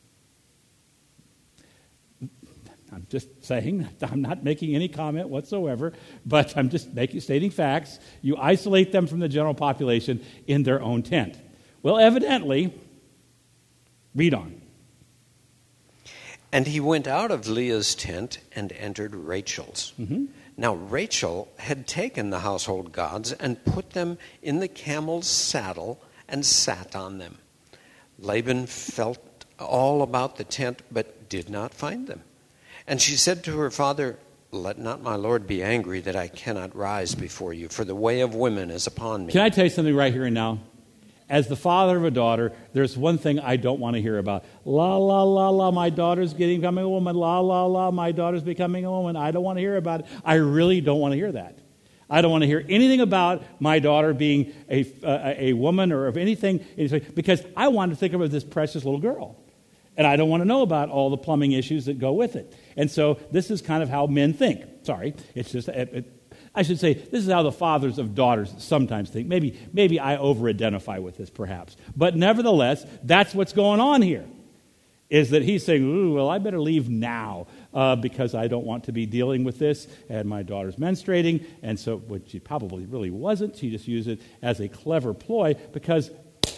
I'm just saying, I'm not making any comment whatsoever, but I'm just stating facts. You isolate them from the general population in their own tent. Well, evidently, read on. And he went out of Leah's tent and entered Rachel's. Now Rachel had taken the household gods and put them in the camel's saddle and sat on them. Laban felt all about the tent, but did not find them. And she said to her father, let not my lord be angry that I cannot rise before you, for the way of women is upon me. Can I tell you something right here and now? As the father of a daughter, there's one thing I don't want to hear about. La, la, la, la, my daughter's becoming a woman. La, la, la, my daughter's becoming a woman. I don't want to hear about it. I really don't want to hear that. I don't want to hear anything about my daughter being a woman or of anything, because I want to think of her as this precious little girl. And I don't want to know about all the plumbing issues that go with it. And so this is kind of how men think. Sorry, it's just... I should say, this is how the fathers of daughters sometimes think. Maybe I over-identify with this, perhaps. But nevertheless, that's what's going on here, is that he's saying, ooh, well, I better leave now because I don't want to be dealing with this, and my daughter's menstruating. And so, what she probably really wasn't. She just used it as a clever ploy, because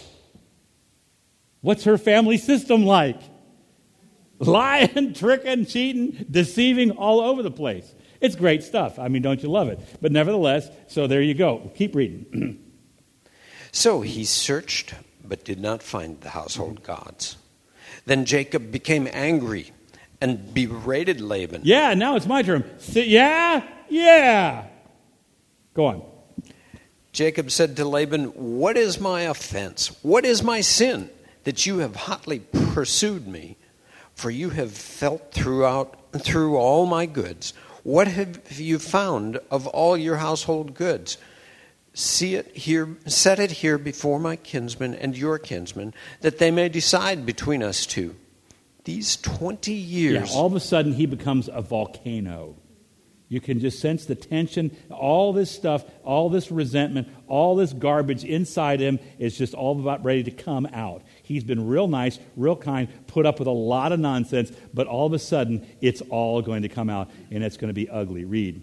what's her family system like? Lying, tricking, cheating, deceiving all over the place. It's great stuff. I mean, don't you love it? But nevertheless, so there you go. Keep reading. So he searched, but did not find the household gods. Then Jacob became angry and berated Laban. Yeah, now it's my turn. Yeah. Go on. Jacob said to Laban, what is my offense? What is my sin that you have hotly pursued me? For you have felt through all my goods. What have you found of all your household goods? Set it here before my kinsmen and your kinsmen, that they may decide between us two. These 20 years... Yeah, all of a sudden he becomes a volcano. You can just sense the tension, all this stuff, all this resentment, all this garbage inside him is just all about ready to come out. He's been real nice, real kind, put up with a lot of nonsense, but all of a sudden it's all going to come out, and it's going to be ugly. Read.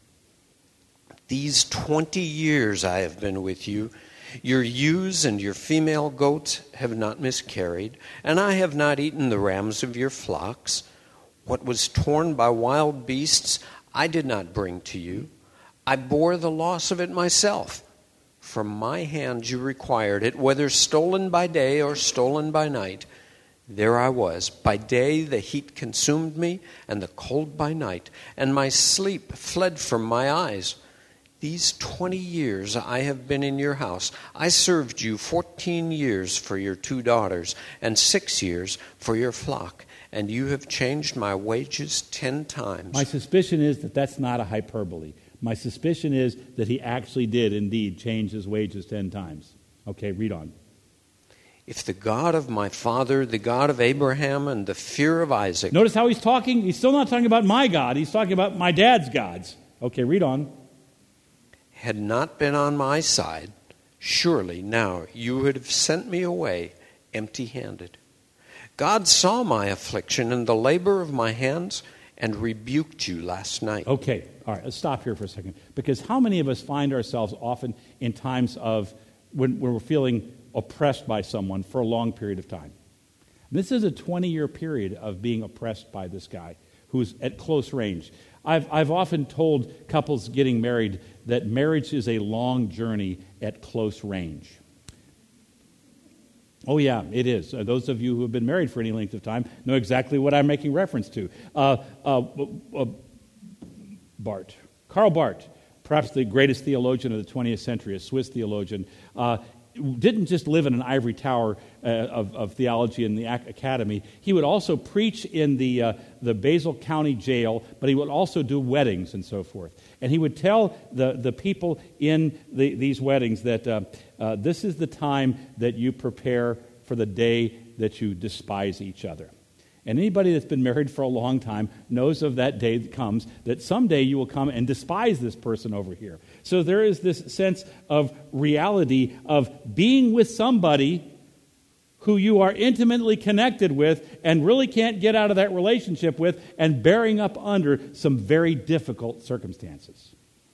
These 20 years I have been with you. Your ewes and your female goats have not miscarried, and I have not eaten the rams of your flocks. What was torn by wild beasts I did not bring to you. I bore the loss of it myself. From my hand you required it, whether stolen by day or stolen by night. There I was. By day the heat consumed me, and the cold by night, and my sleep fled from my eyes. These 20 years I have been in your house. I served you 14 years for your 2 daughters, and 6 years for your flock. And you have changed my wages 10 times. My suspicion is that that's not a hyperbole. My suspicion is that he actually did indeed change his wages 10 times. Okay, read on. If the God of my father, the God of Abraham, and the fear of Isaac... Notice how he's talking? He's still not talking about my God. He's talking about my dad's gods. Okay, read on. ...had not been on my side, surely now you would have sent me away empty-handed. God saw my affliction and the labor of my hands and rebuked you last night. Okay, all right, let's stop here for a second. Because how many of us find ourselves often in times of when we're feeling oppressed by someone for a long period of time? This is a 20-year period of being oppressed by this guy who's at close range. I've often told couples getting married that marriage is a long journey at close range. Oh, yeah, it is. Those of you who have been married for any length of time know exactly what I'm making reference to. Karl Barth, perhaps the greatest theologian of the 20th century, a Swiss theologian, didn't just live in an ivory tower of theology in the academy. He would also preach in the Basel County jail, but he would also do weddings and so forth. And he would tell the people in these weddings that this is the time that you prepare for the day that you despise each other. And anybody that's been married for a long time knows of that day that comes, that someday you will come and despise this person over here. So there is this sense of reality of being with somebody who you are intimately connected with and really can't get out of that relationship with, and bearing up under some very difficult circumstances.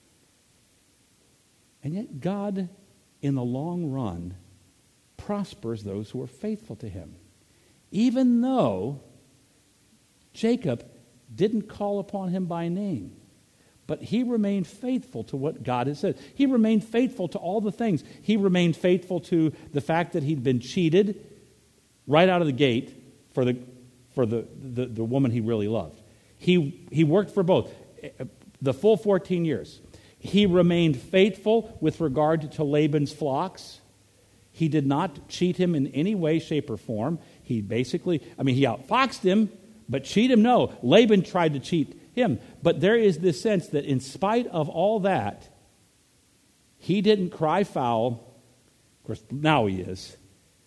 And yet God, in the long run, prospers those who are faithful to him. Even though Jacob didn't call upon him by name, but he remained faithful to what God has said. He remained faithful to all the things. He remained faithful to the fact that he'd been cheated right out of the gate for the woman he really loved. He worked for both the full 14 years. He remained faithful with regard to Laban's flocks. He did not cheat him in any way, shape, or form. He outfoxed him, but cheat him, no. Laban tried to cheat him. But there is this sense that in spite of all that, he didn't cry foul. Of course, now he is.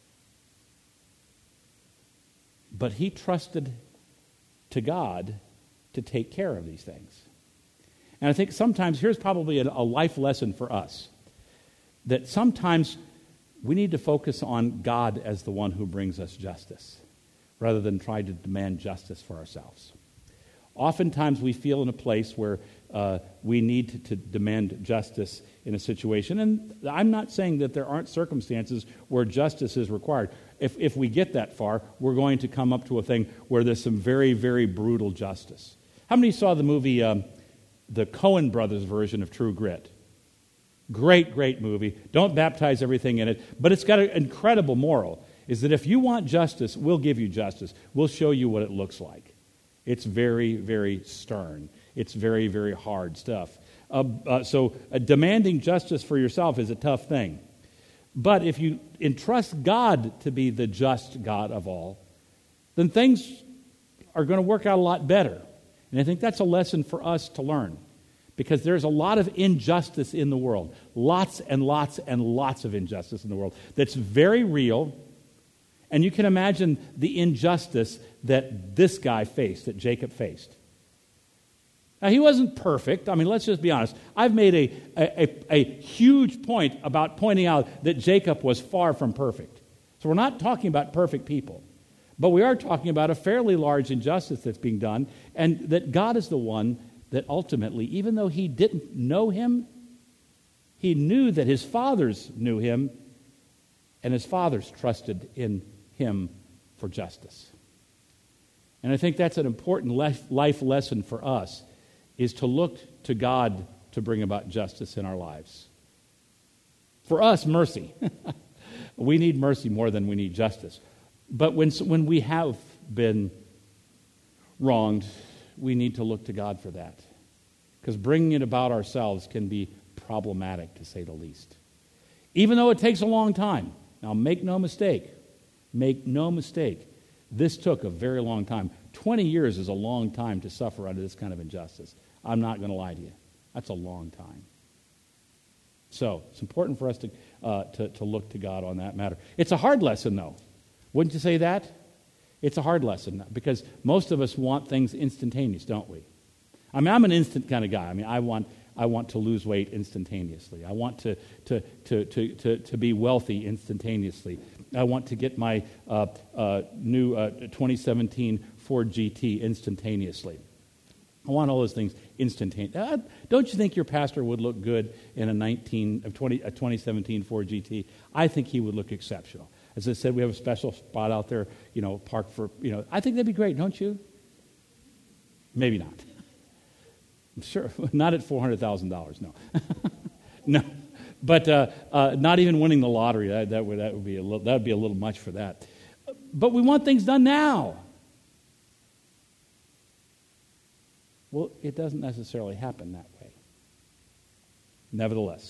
But he trusted to God to take care of these things. And I think sometimes, here's probably a life lesson for us, that sometimes we need to focus on God as the one who brings us justice, rather than try to demand justice for ourselves. Oftentimes we feel in a place where we need to demand justice in a situation. And I'm not saying that there aren't circumstances where justice is required. If we get that far, we're going to come up to a thing where there's some very, very brutal justice. How many saw the movie, the Coen brothers version of True Grit? Great, great movie. Don't baptize everything in it. But it's got an incredible moral, is that if you want justice, we'll give you justice. We'll show you what it looks like. It's very, very stern. It's very, very hard stuff. So demanding justice for yourself is a tough thing. But if you entrust God to be the just God of all, then things are going to work out a lot better. And I think that's a lesson for us to learn, because there's a lot of injustice in the world. Lots and lots and lots of injustice in the world that's very real. And you can imagine the injustice that this guy faced, that Jacob faced. Now, he wasn't perfect. I mean, let's just be honest. I've made a huge point about pointing out that Jacob was far from perfect. So we're not talking about perfect people. But we are talking about a fairly large injustice that's being done, and that God is the one that ultimately, even though he didn't know him, he knew that his fathers knew him, and his fathers trusted in him for justice. And I think that's an important life lesson for us, is to look to God to bring about justice in our lives. For us, mercy. We need mercy more than we need justice. But when we have been wronged, we need to look to God for that. Because bringing it about ourselves can be problematic, to say the least. Even though it takes a long time. Now, make no mistake, this took a very long time. 20 years is a long time to suffer under this kind of injustice. I'm not going to lie to you. That's a long time. So, it's important for us to look to God on that matter. It's a hard lesson, though. Wouldn't you say that? It's a hard lesson, because most of us want things instantaneous, don't we? I mean, I'm an instant kind of guy. I mean, I want to lose weight instantaneously. I want to be wealthy instantaneously. I want to get my new 2017 Ford GT instantaneously. I want all those things instantaneous. Don't you think your pastor would look good in a 2017 Ford GT? I think he would look exceptional. As I said, we have a special spot out there, parked for, I think that'd be great, don't you? Maybe not. I'm sure, not at $400,000, no. No. But not even winning the lottery, that would be a little much for that. But we want things done now. Well, it doesn't necessarily happen that way. Nevertheless,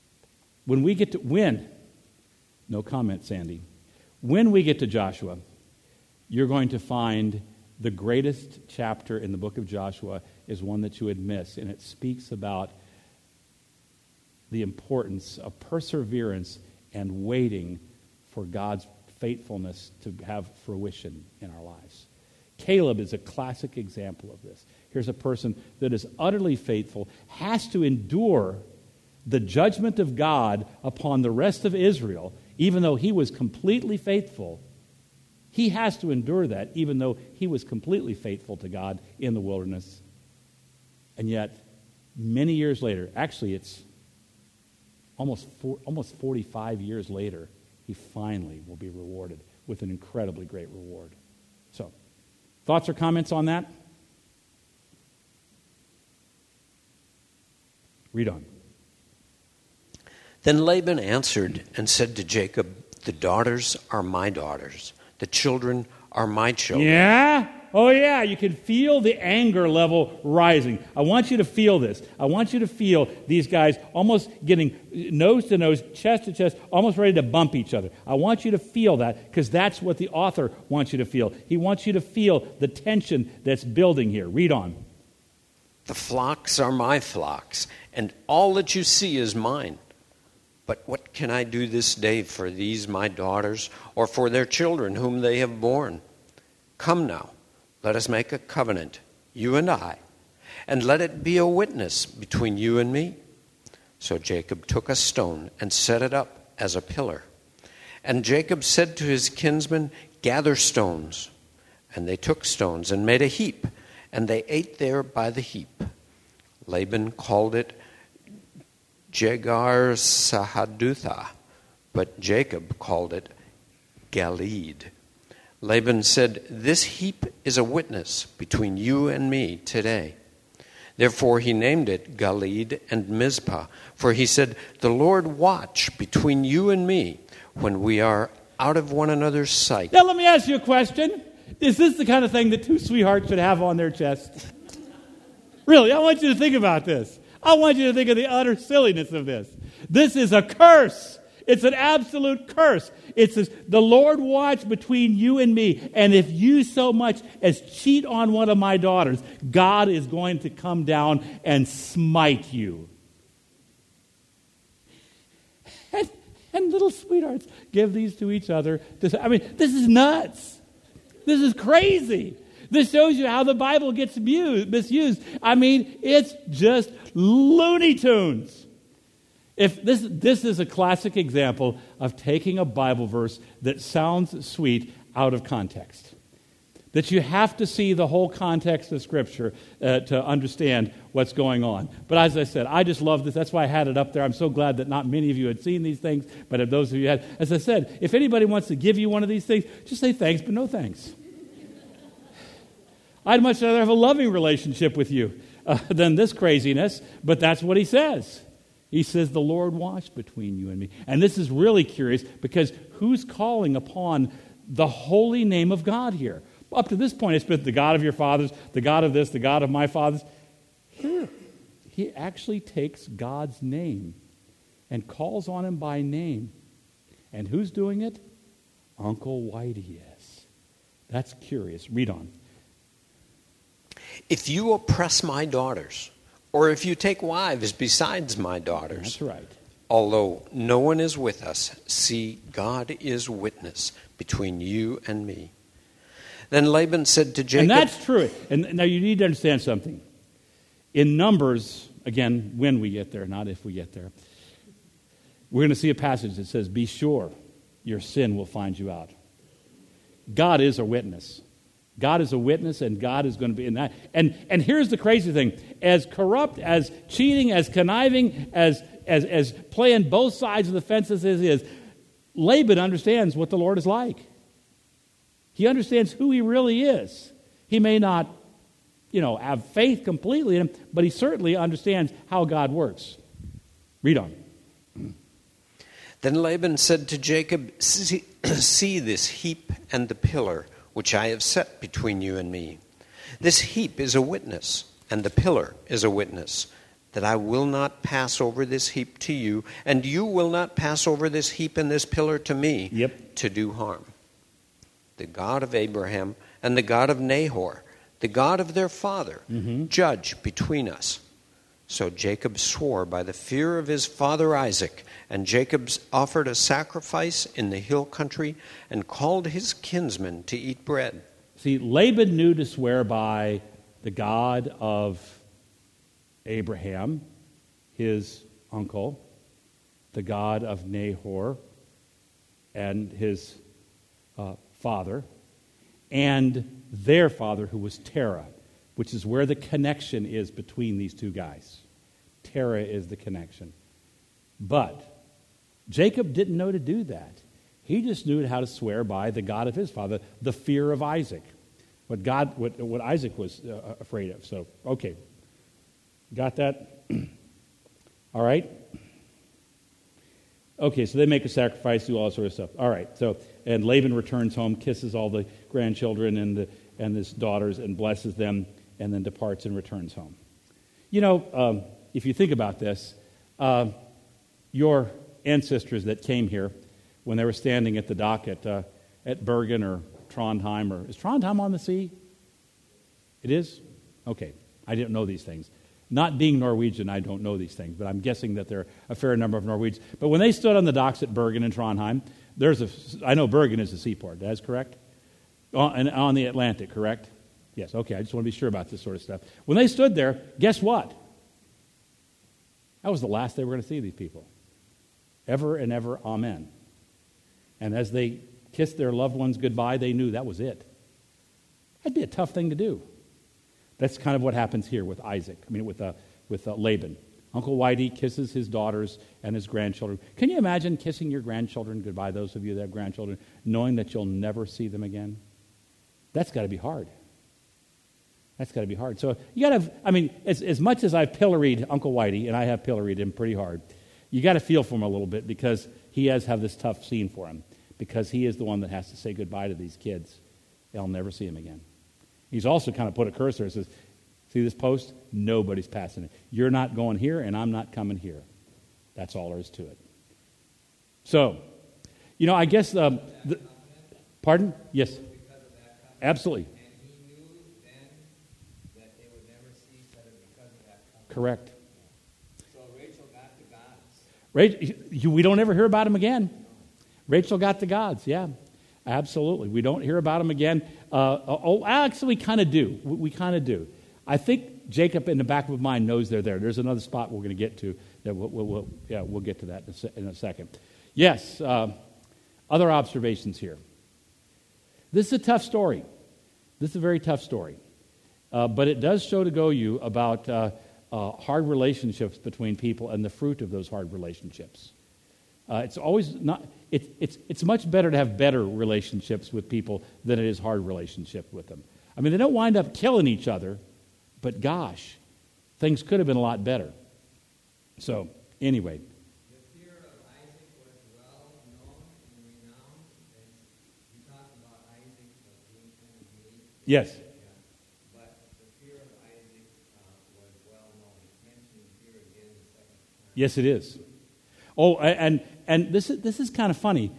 no comment, Sandy. When we get to Joshua, you're going to find the greatest chapter in the book of Joshua is one that you would miss, and it speaks about the importance of perseverance and waiting for God's faithfulness to have fruition in our lives. Caleb is a classic example of this. Here's a person that is utterly faithful, has to endure the judgment of God upon the rest of Israel, even though he was completely faithful. He has to endure that, even though he was completely faithful to God in the wilderness. And yet, many years later, actually it's almost 45 years later, he finally will be rewarded with an incredibly great reward. So, thoughts or comments on that? Read on. Then Laban answered and said to Jacob, "The daughters are my daughters. The children are my children." Yeah? Oh, yeah. You can feel the anger level rising. I want you to feel this. I want you to feel these guys almost getting nose to nose, chest to chest, almost ready to bump each other. I want you to feel that, because that's what the author wants you to feel. He wants you to feel the tension that's building here. Read on. "The flocks are my flocks, and all that you see is mine. But what can I do this day for these my daughters, or for their children whom they have borne? Come now, let us make a covenant, you and I, and let it be a witness between you and me." So Jacob took a stone and set it up as a pillar. And Jacob said to his kinsmen, "Gather stones." And they took stones and made a heap, and they ate there by the heap. Laban called it Jegar Sahadutha, but Jacob called it Galeed. Laban said, "This heap is a witness between you and me today." Therefore he named it Galeed and Mizpah, for he said, "The Lord watch between you and me when we are out of one another's sight." Now let me ask you a question. Is this the kind of thing that two sweethearts should have on their chest? Really, I want you to think about this. I want you to think of the utter silliness of this. This is a curse. It's an absolute curse. It says, the Lord watch between you and me, and if you so much as cheat on one of my daughters, God is going to come down and smite you. And little sweethearts give these to each other. This is nuts. This is crazy. This shows you how the Bible gets misused. It's just Looney Tunes. If this is a classic example of taking a Bible verse that sounds sweet out of context. That you have to see the whole context of Scripture to understand what's going on. But as I said, I just love this. That's why I had it up there. I'm so glad that not many of you had seen these things, but if those of you had, as I said, if anybody wants to give you one of these things, just say thanks, but no thanks. I'd much rather have a loving relationship with you than this craziness, but that's what he says. He says, the Lord watch between you and me. And this is really curious because who's calling upon the holy name of God here? Up to this point, it's been the God of your fathers, the God of this, the God of my fathers. Here, he actually takes God's name and calls on him by name. And who's doing it? Uncle Whitey is. That's curious. Read on. If you oppress my daughters, or if you take wives besides my daughters. That's right. Although no one is with us, see, God is witness between you and me. Then Laban said to Jacob... And that's true. And now you need to understand something. In Numbers, again, when we get there, not if we get there, we're going to see a passage that says, be sure your sin will find you out. God is a witness. God is a witness, and God is going to be in that. And here's the crazy thing. As corrupt, as cheating, as conniving, as playing both sides of the fence as he is, Laban understands what the Lord is like. He understands who he really is. He may not, have faith completely in him, but he certainly understands how God works. Read on. Then Laban said to Jacob, see this heap and the pillar which I have set between you and me. This heap is a witness, and the pillar is a witness, that I will not pass over this heap to you, and you will not pass over this heap and this pillar to me to do harm. The God of Abraham and the God of Nahor, the God of their father, judge between us. So Jacob swore by the fear of his father Isaac, and Jacob offered a sacrifice in the hill country and called his kinsmen to eat bread. See, Laban knew to swear by the God of Abraham, his uncle, the God of Nahor, and his father, and their father, who was Terah, which is where the connection is between these two guys. Terah is the connection. But Jacob didn't know to do that. He just knew how to swear by the God of his father, the fear of Isaac, what Isaac was afraid of. So, okay. Got that? All right? Okay, so they make a sacrifice, do all that sort of stuff. All right, and Laban returns home, kisses all the grandchildren and his daughters and blesses them, and then departs and returns home. If you think about this, your ancestors that came here when they were standing at the dock at Bergen or Trondheim, or is Trondheim on the sea? It is? Okay, I didn't know these things. Not being Norwegian, I don't know these things, but I'm guessing that there are a fair number of Norwegians. But when they stood on the docks at Bergen and Trondheim, I know Bergen is a seaport, that's correct? On the Atlantic, correct? Yes, okay, I just want to be sure about this sort of stuff. When they stood there, guess what? That was the last they were going to see these people. Ever and ever, amen. And as they kissed their loved ones goodbye, they knew that was it. That'd be a tough thing to do. That's kind of what happens here with with Laban. Uncle Whitey kisses his daughters and his grandchildren. Can you imagine kissing your grandchildren goodbye, those of you that have grandchildren, knowing that you'll never see them again? That's got to be hard. That's got to be hard. So you got to, as much as I've pilloried Uncle Whitey, and I have pilloried him pretty hard, you got to feel for him a little bit because he has have this tough scene for him because he is the one that has to say goodbye to these kids. They'll never see him again. He's also kind of put a cursor and says, see this post? Nobody's passing it. You're not going here, and I'm not coming here. That's all there is to it. So, I guess, pardon? Yes. Absolutely. And he knew then that they would never see each other because of that covenant. Correct. So Rachel got the gods. We don't ever hear about him again. Rachel got the gods, yeah. Absolutely. We don't hear about him again. Actually, we kind of do. We kind of do. I think Jacob, in the back of his mind, knows they're there. There's another spot we're going to get to. That we'll get to that in a second. Yes, other observations here. This is a tough story. This is a very tough story. But it does show to you about hard relationships between people and the fruit of those hard relationships. It's always not. It's much better to have better relationships with people than it is hard relationship with them. I mean, they don't wind up killing each other, but gosh, things could have been a lot better. So, anyway. The fear of Isaac was well known and renowned. And you talked about Isaac being kind of unique. Yes. Yeah. But the fear of Isaac was well known. It's mentioned here again the second time. Yes, it is. Oh, and this is kind of funny.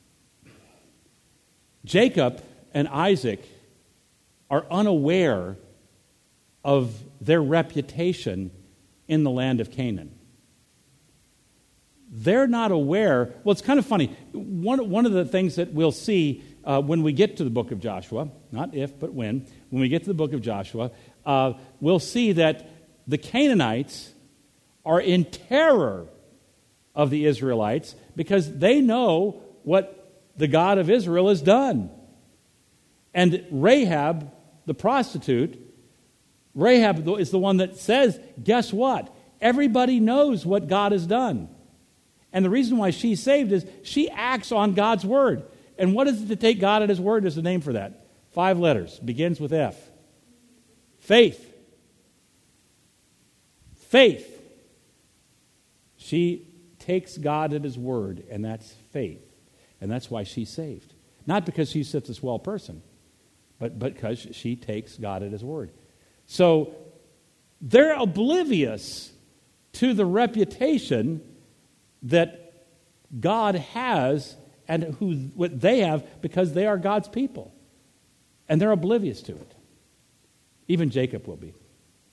Jacob and Isaac are unaware of their reputation in the land of Canaan. They're not aware. Well, it's kind of funny. One of the things that we'll see when we get to the book of Joshua, not if, but when we get to the book of Joshua, we'll see that the Canaanites are in terror of the Israelites because they know what the God of Israel has done. And Rahab, the prostitute, Rahab is the one that says, guess what? Everybody knows what God has done. And the reason why she's saved is she acts on God's word. And what is it to take God at his word? There's a name for that. 5 letters. Begins with F. Faith. Faith. She takes God at his word, and that's faith. And that's why she's saved. Not because she's such a swell person, but because she takes God at his word. So they're oblivious to the reputation that God has and what they have because they are God's people. And they're oblivious to it. Even Jacob will be.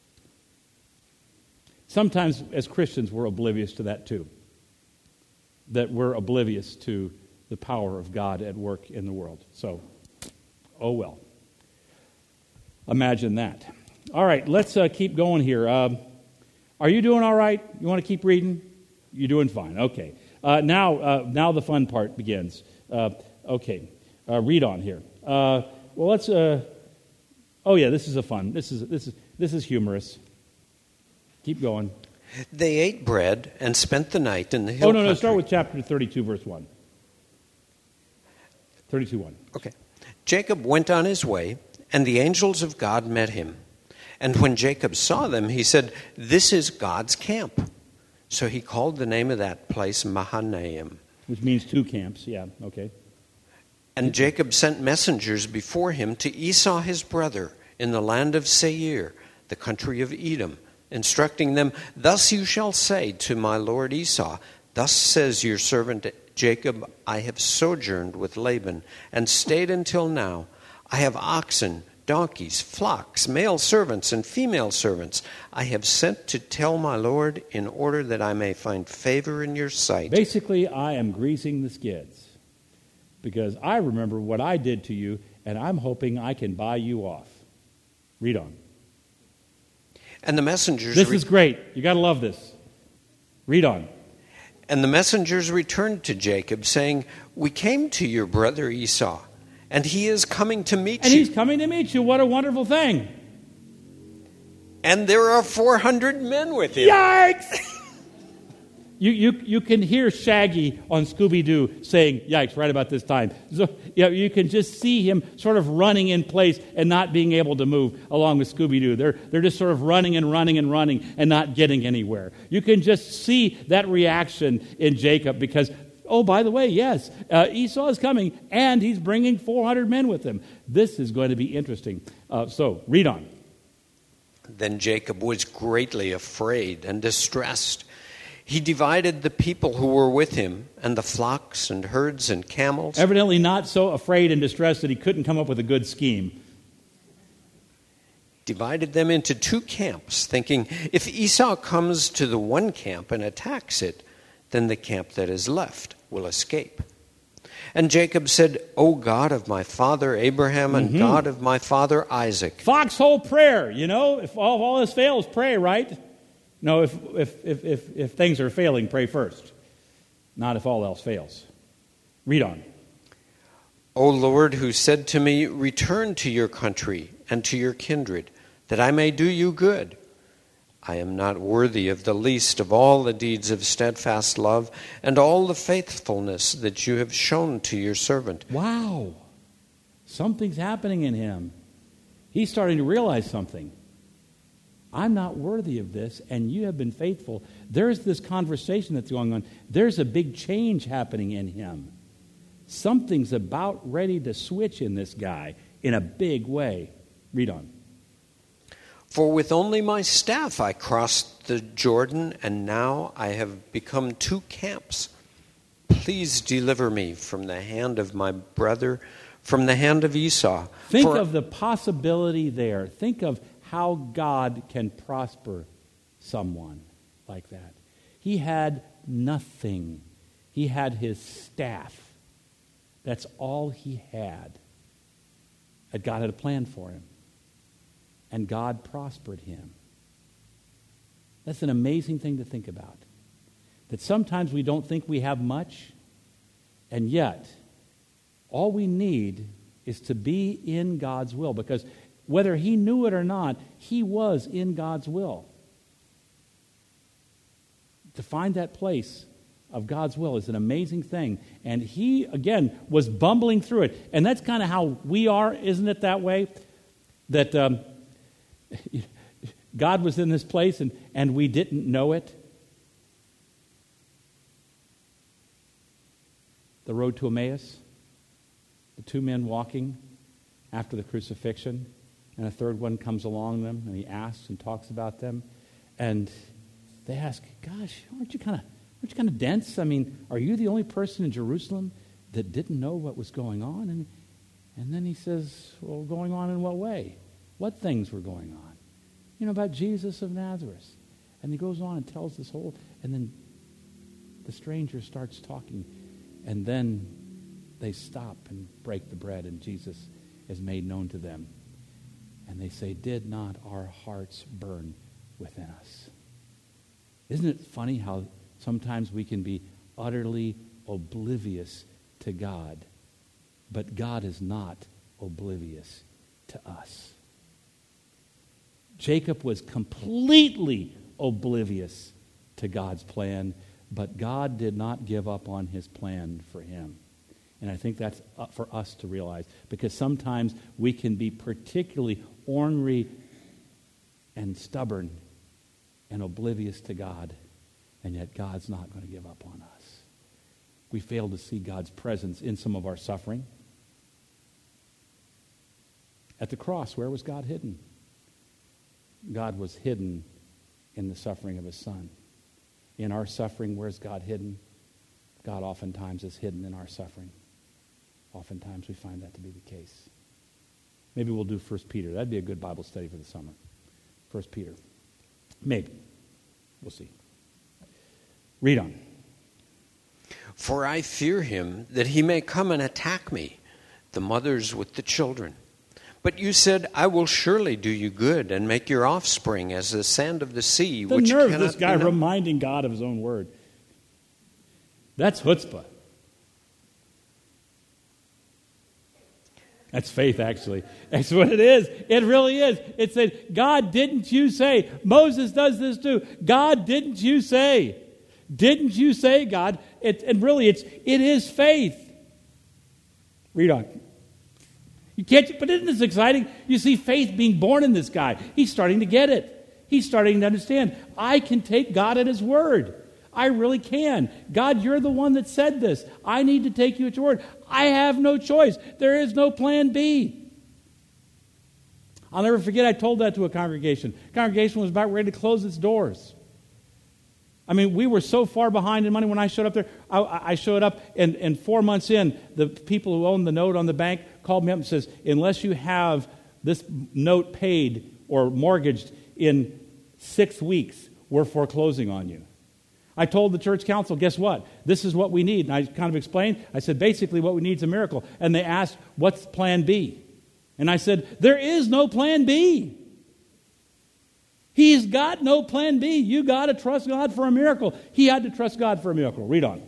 Sometimes as Christians we're oblivious to that too. That we're oblivious to the power of God at work in the world. So, oh well. Imagine that. All right, let's keep going here. Are you doing all right? You want to keep reading? You're doing fine. Okay. Now the fun part begins. Okay. Read on here. Well, let's. Oh yeah, this is a fun. This is humorous. Keep going. They ate bread and spent the night in the hill country. country. Start with chapter 32, verse 1. 32:1. Okay. Jacob went on his way, and the angels of God met him. And when Jacob saw them, he said, "This is God's camp." So he called the name of that place Mahanaim. Which means 2 camps, yeah, okay. And Jacob sent messengers before him to Esau his brother in the land of Seir, the country of Edom, instructing them, "Thus you shall say to my lord Esau, thus says your servant Jacob, I have sojourned with Laban and stayed until now. I have oxen, donkeys, flocks, male servants and female servants. I have sent to tell my lord in order that I may find favor in your sight." Basically, I am greasing the skids because I remember what I did to you, and I'm hoping I can buy you off. Read on. And the messengers... This is great. You got to love this. Read on. And the messengers returned to Jacob, saying, "We came to your brother Esau, and he is coming to meet And you. he's coming to meet you. What a wonderful thing. And there are 400 men with him." Yikes! You can hear Shaggy on Scooby-Doo saying, "Yikes," right about this time. So, you can just see him sort of running in place and not being able to move along with Scooby-Doo. They're just sort of running and running and running and not getting anywhere. You can just see that reaction in Jacob because, oh, by the way, yes, Esau is coming and he's bringing 400 men with him. This is going to be interesting. So, read on. Then Jacob was greatly afraid and distressed. He divided the people who were with him, and the flocks and herds and camels. Evidently not so afraid and distressed that he couldn't come up with a good scheme. Divided them into 2 camps, thinking, if Esau comes to the one camp and attacks it, then the camp that is left will escape. And Jacob said, O God of my father Abraham and God of my father Isaac. Foxhole prayer, if all else fails, pray, right? No, if things are failing, pray first. Not if all else fails. Read on. O Lord, who said to me, return to your country and to your kindred, that I may do you good. I am not worthy of the least of all the deeds of steadfast love and all the faithfulness that you have shown to your servant. Wow. Something's happening in him. He's starting to realize something. I'm not worthy of this, and you have been faithful. There's this conversation that's going on. There's a big change happening in him. Something's about ready to switch in this guy in a big way. Read on. For with only my staff I crossed the Jordan, and now I have become 2 camps. Please deliver me from the hand of my brother, from the hand of Esau. Think of the possibility there. Think of how God can prosper someone like that. He had nothing. He had his staff. That's all he had. And God had a plan for him. And God prospered him. That's an amazing thing to think about. That sometimes we don't think we have much, and yet all we need is to be in God's will, because whether he knew it or not, he was in God's will. To find that place of God's will is an amazing thing. And he, again, was bumbling through it. And that's kind of how we are, isn't it that way? That God was in this place and we didn't know it. The road to Emmaus, the 2 men walking after the crucifixion, and a third one comes along them, and he asks and talks about them, and they ask, "Gosh, aren't you kind of dense? I mean, are you the only person in Jerusalem that didn't know what was going on?" And then he says, "Well, going on in what way? What things were going on? About Jesus of Nazareth." And he goes on and tells this whole, and then the stranger starts talking, and then they stop and break the bread, and Jesus is made known to them. And they say, "Did not our hearts burn within us?" Isn't it funny how sometimes we can be utterly oblivious to God, but God is not oblivious to us. Jacob was completely oblivious to God's plan, but God did not give up on his plan for him. And I think that's for us to realize, because sometimes we can be particularly ornery and stubborn and oblivious to God, and yet God's not going to give up on us. We fail to see God's presence in some of our suffering. At the cross, where was God hidden? God was hidden in the suffering of his Son. In our suffering, where's God hidden? God oftentimes is hidden in our suffering. Oftentimes we find that to be the case. Maybe we'll do 1 Peter. That'd be a good Bible study for the summer. 1 Peter. Maybe. We'll see. Read on. For I fear him that he may come and attack me, the mothers with the children. But you said, I will surely do you good and make your offspring as the sand of the sea, the which nerve cannot of this guy be known. reminding God of his own word. That's chutzpah. That's faith, actually. That's what it is. It really is. It says, God, didn't you say? Moses does this too. God, didn't you say? Didn't you say, God? And really, it is faith. Read on. You can't, but isn't this exciting? You see faith being born in this guy. He's starting to get it. He's starting to understand. I can take God at his word. I really can. God, you're the one that said this. I need to take you at your word. I have no choice. There is no plan B. I'll never forget I told that to a congregation. The congregation was about ready to close its doors. I mean, we were so far behind in money when I showed up there. I showed up, and 4 months in, the people who owned the note on the bank called me up and says, unless you have this note paid or mortgaged in 6 weeks, we're foreclosing on you. I told the church council, guess what? This is what we need. And I kind of explained. I said, basically what we need is a miracle. And they asked, what's plan B? And I said, there is no plan B. He's got no plan B. You got to trust God for a miracle. He had to trust God for a miracle. Read on.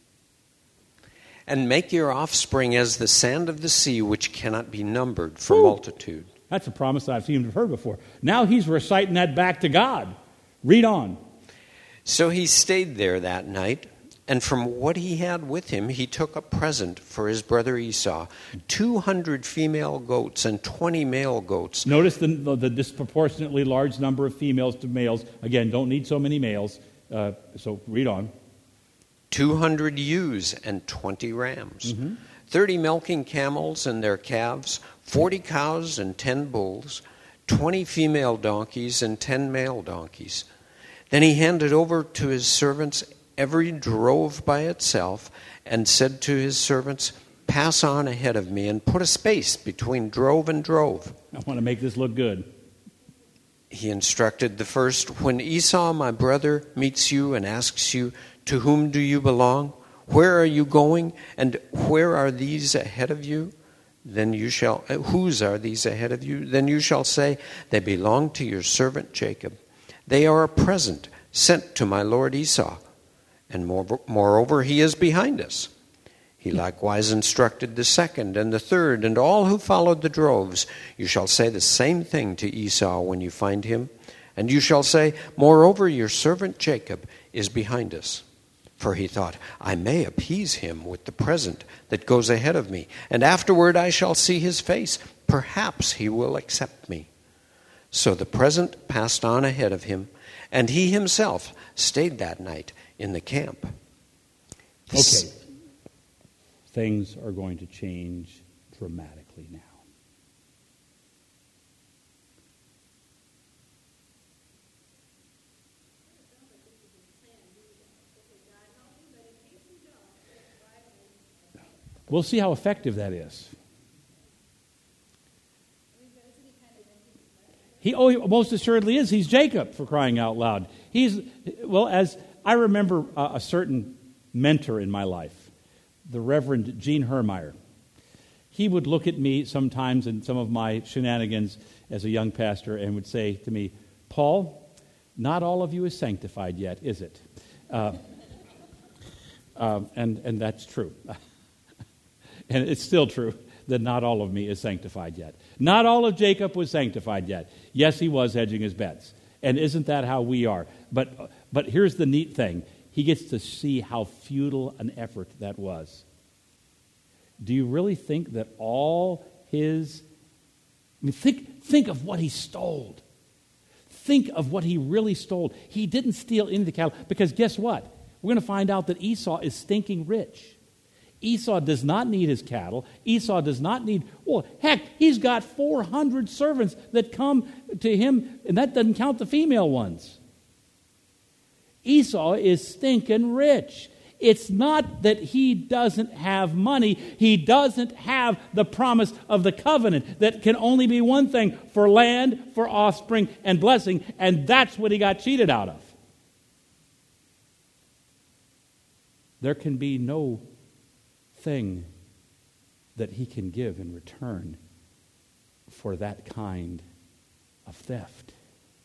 And make your offspring as the sand of the sea, which cannot be numbered for multitude. That's a promise that I've seen heard before. Now he's reciting that back to God. Read on. So he stayed there that night, and from what he had with him, he took a present for his brother Esau, 200 female goats and 20 male goats. Notice the disproportionately large number of females to males. Again, don't need so many males. So read on. 200 ewes and 20 rams. 30 milking camels and their calves, 40 cows and 10 bulls, 20 female donkeys and 10 male donkeys. Then he handed over to his servants every drove by itself and said to his servants, pass on ahead of me and put a space between drove and drove. I want to make this look good. He instructed the first, when Esau, my brother, meets you and asks you, to whom do you belong? Where are you going? And where are these ahead of you? Then you shall, whose are these ahead of you? Then you shall say, they belong to your servant Jacob. They are a present sent to my lord Esau. And moreover, he is behind us. He likewise instructed the second and the third and all who followed the droves. You shall say the same thing to Esau when you find him. And you shall say, moreover, your servant Jacob is behind us. For he thought, I may appease him with the present that goes ahead of me, and afterward I shall see his face. Perhaps he will accept me. So the present passed on ahead of him, and he himself stayed that night in the camp. Okay. Things are going to change dramatically now. We'll see how effective that is. He most assuredly is. He's Jacob, for crying out loud. As I remember a certain mentor in my life, the Reverend Gene Hermeyer. He would look at me sometimes in some of my shenanigans as a young pastor and would say to me, Paul, not all of you is sanctified yet, is it? And that's true. And it's still true that not all of me is sanctified yet. Not all of Jacob was sanctified yet. Yes, he was hedging his bets. And isn't that how we are? But here's the neat thing. He gets to see how futile an effort that was. Do you really think that all his... think of what he stole. Think of what he really stole. He didn't steal any of the cattle, because guess what? We're going to find out that Esau is stinking rich. Esau does not need his cattle. Esau does not need... Well, heck, he's got 400 servants that come to him, and that doesn't count the female ones. Esau is stinking rich. It's not that he doesn't have money. He doesn't have the promise of the covenant that can only be one thing: for land, for offspring, and blessing. And that's what he got cheated out of. There can be no thing that he can give in return for that kind of theft.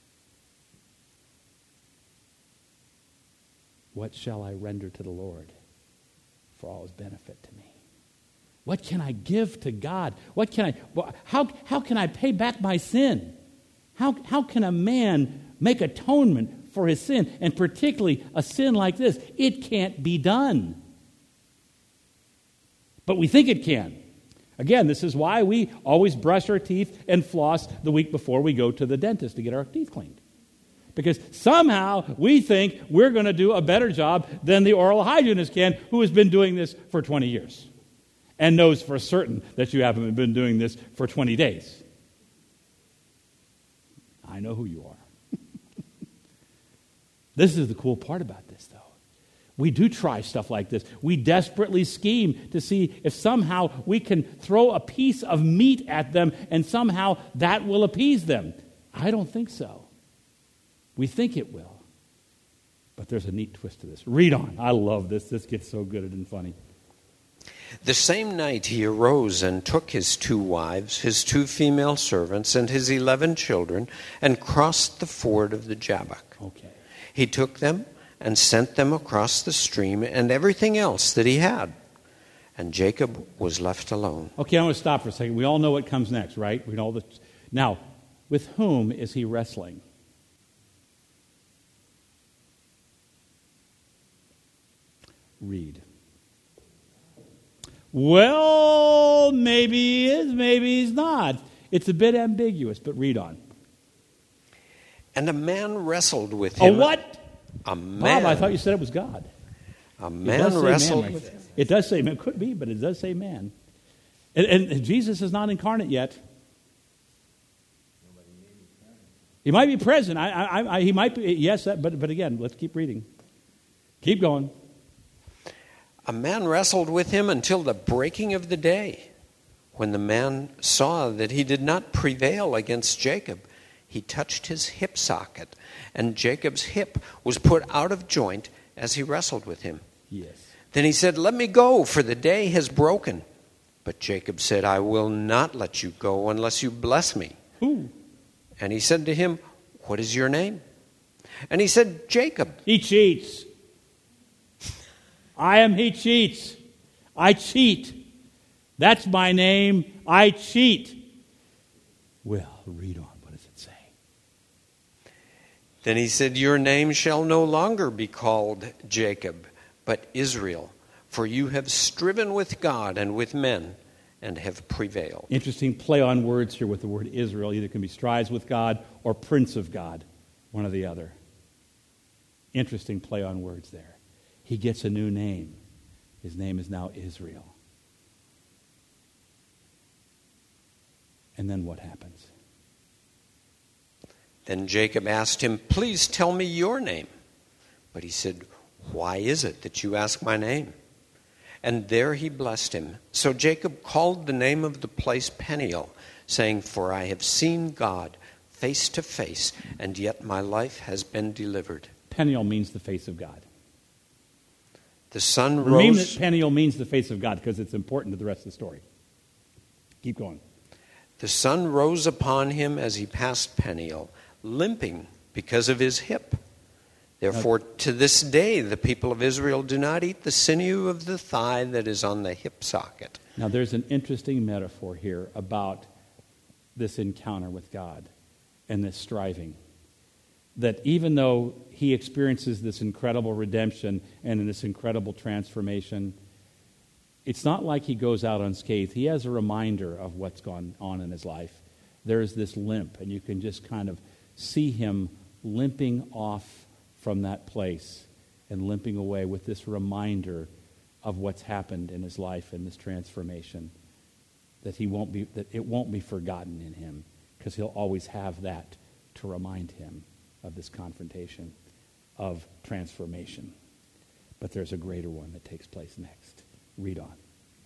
What shall I render to the Lord for all his benefit to me? What can I give to God? How can I pay back my sin? How can a man make atonement for his sin, and particularly a sin like this? It can't be done. But we think it can. Again, this is why we always brush our teeth and floss the week before we go to the dentist to get our teeth cleaned. Because somehow we think we're going to do a better job than the oral hygienist can, who has been doing this for 20 years and knows for certain that you haven't been doing this for 20 days. I know who you are. This is the cool part about this, though. We do try stuff like this. We desperately scheme to see if somehow we can throw a piece of meat at them and somehow that will appease them. I don't think so. We think it will. But there's a neat twist to this. Read on. I love this. This gets so good and funny. The same night he arose and took his 2 wives, his 2 female servants, and his 11 children, and crossed the ford of the Jabbok. Okay. He took them and sent them across the stream and everything else that he had. And Jacob was left alone. Okay, I want to stop for a second. We all know what comes next, right? We know the. Now, with whom is he wrestling? Read. Well, maybe he is, maybe he's not. It's a bit ambiguous, but read on. And a man wrestled with him. A what? A man. Bob, I thought you said it was God. A man wrestled man, right? with him. It does say man. It could be, but it does say man. And Jesus is not incarnate yet. He might be present. He might be. Yes, but again, let's keep reading. Keep going. A man wrestled with him until the breaking of the day. When the man saw that he did not prevail against Jacob, he touched his hip socket, and Jacob's hip was put out of joint as he wrestled with him. Yes. Then he said, "Let me go, for the day has broken." But Jacob said, "I will not let you go unless you bless me." Who? And he said to him, "What is your name?" And he said, "Jacob." He cheats. I am he cheats. I cheat. That's my name. I cheat. Well, read on. What does it say? Then he said, "Your name shall no longer be called Jacob, but Israel, for you have striven with God and with men and have prevailed." Interesting play on words here with the word Israel. Either can be strives with God or prince of God, one or the other. Interesting play on words there. He gets a new name. His name is now Israel. And then what happens? Then Jacob asked him, "Please tell me your name." But he said, "Why is it that you ask my name?" And there he blessed him. So Jacob called the name of the place Peniel, saying, "For I have seen God face to face, and yet my life has been delivered." Peniel means the face of God. The sun Remember rose. that Peniel means the face of God because it's important to the rest of the story. Keep going. The sun rose upon him as he passed Peniel, limping because of his hip. Therefore, to this day, the people of Israel do not eat the sinew of the thigh that is on the hip socket. Now, there's an interesting metaphor here about this encounter with God and this striving. That even though he experiences this incredible redemption and this incredible transformation, it's not like he goes out unscathed. He has a reminder of what's gone on in his life. There's this limp, and you can just kind of see him limping off from that place and limping away with this reminder of what's happened in his life and this transformation. That it won't be forgotten in him, because he'll always have that to remind him of this confrontation, of transformation. But there's a greater one that takes place next. Read on.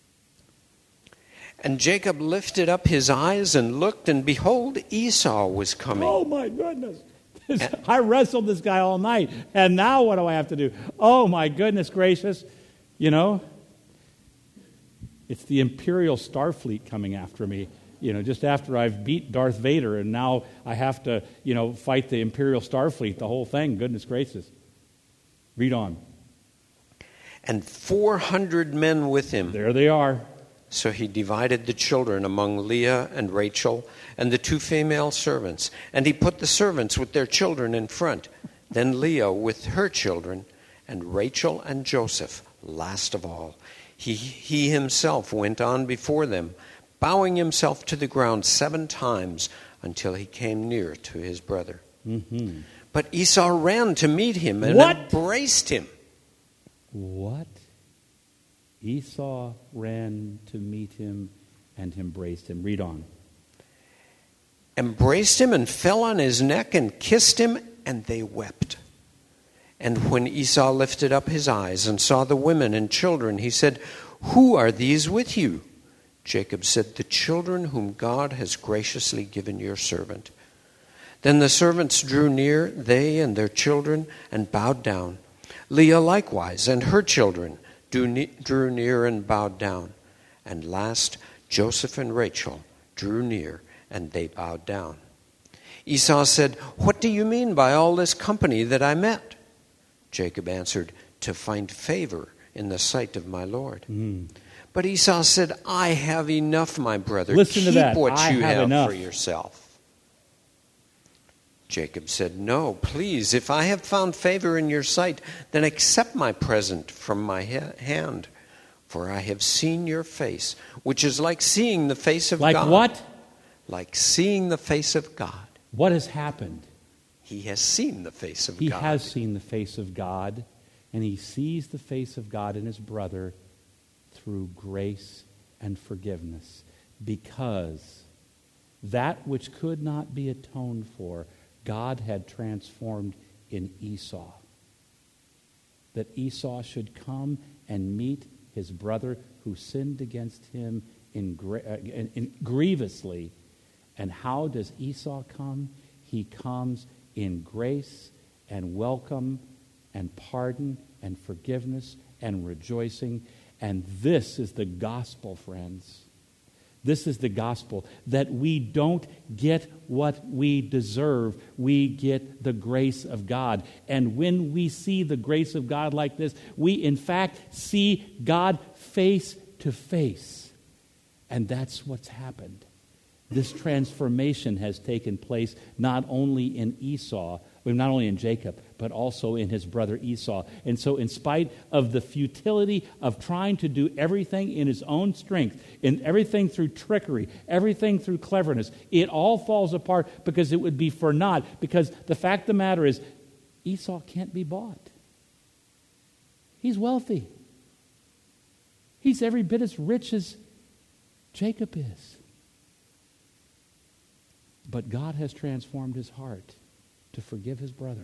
And Jacob lifted up his eyes and looked, and behold, Esau was coming. Oh my goodness. I wrestled this guy all night, and now what do I have to do? Oh my goodness gracious. You know, it's the Imperial Starfleet coming after me. You know, just after I've beat Darth Vader, and now I have to, fight the Imperial Starfleet, the whole thing. Goodness gracious. Read on. And 400 men with him. There they are. So he divided the children among Leah and Rachel and the 2 female servants. And he put the servants with their children in front, then Leah with her children, and Rachel and Joseph last of all. He himself went on before them, bowing himself to the ground 7 times until he came near to his brother. Mm-hmm. But Esau ran to meet him and embraced him. What? Esau ran to meet him and embraced him. Read on. Embraced him and fell on his neck and kissed him, and they wept. And when Esau lifted up his eyes and saw the women and children, he said, "Who are these with you?" Jacob said, "The children whom God has graciously given your servant." Then the servants drew near, they and their children, and bowed down. Leah likewise and her children drew near and bowed down. And last, Joseph and Rachel drew near, and they bowed down. Esau said, "What do you mean by all this company that I met?" Jacob answered, "To find favor in the sight of my Lord." But Esau said, "I have enough, my brother. Listen to that. Keep what I you have have enough. for yourself." Jacob said, "No, please, if I have found favor in your sight, then accept my present from my hand. For I have seen your face, which is like seeing the face of Like God." what? Like seeing the face of God. What has happened? He has seen the face of He God. has seen the face of God, and he sees the face of God in his brother through grace and forgiveness, because that which could not be atoned for, God had transformed in Esau. That Esau should come and meet his brother who sinned against him grievously. And how does Esau come? He comes in grace and welcome and pardon and forgiveness and rejoicing. And this is the gospel, friends. This is the gospel, that we don't get what we deserve. We get the grace of God. And when we see the grace of God like this, we in fact see God face to face. And that's what's happened. This transformation has taken place not only in Jacob, but also in his brother Esau. And so in spite of the futility of trying to do everything in his own strength, and everything through trickery, everything through cleverness, it all falls apart because it would be for naught. Because the fact of the matter is, Esau can't be bought. He's wealthy. He's every bit as rich as Jacob is. But God has transformed his heart to forgive his brother.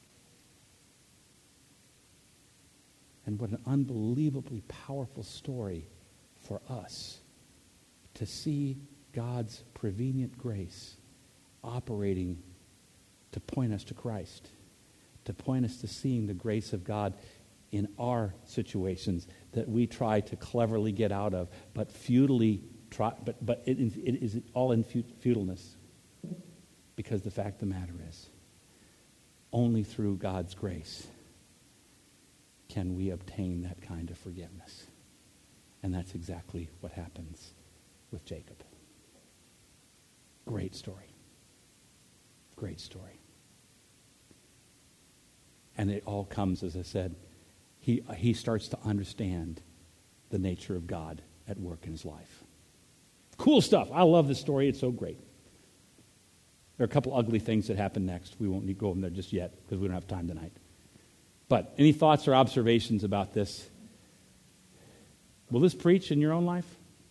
And what an unbelievably powerful story for us to see God's prevenient grace operating to point us to Christ, to point us to seeing the grace of God in our situations that we try to cleverly get out of, but futilely try. But it is all in futileness. Because the fact of the matter is, only through God's grace can we obtain that kind of forgiveness. And that's exactly what happens with Jacob. Great story. Great story. And it all comes, as I said, he starts to understand the nature of God at work in his life. Cool stuff. I love this story. It's so great. There are a couple ugly things that happen next. We won't need to go over there just yet because we don't have time tonight. But any thoughts or observations about this? Will this preach in your own life?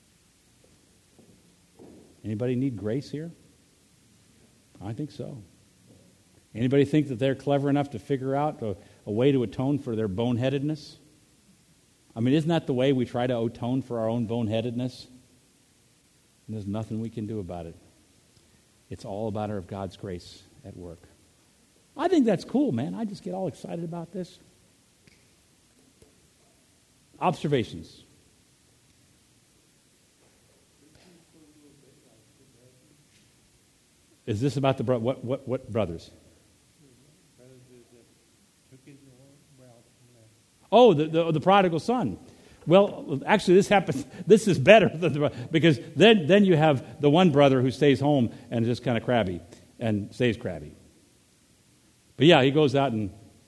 Anybody need grace here? I think so. Anybody think that they're clever enough to figure out a way to atone for their boneheadedness? I mean, isn't that the way we try to atone for our own boneheadedness? And there's nothing we can do about it. It's all about our God's grace at work. I think that's cool, man. I just get all excited about this. Observations. Is this about the what brothers? Oh, the prodigal son. Well, actually, this happens. This is better because then you have the one brother who stays home and is just kind of crabby and stays crabby. But yeah, he goes out and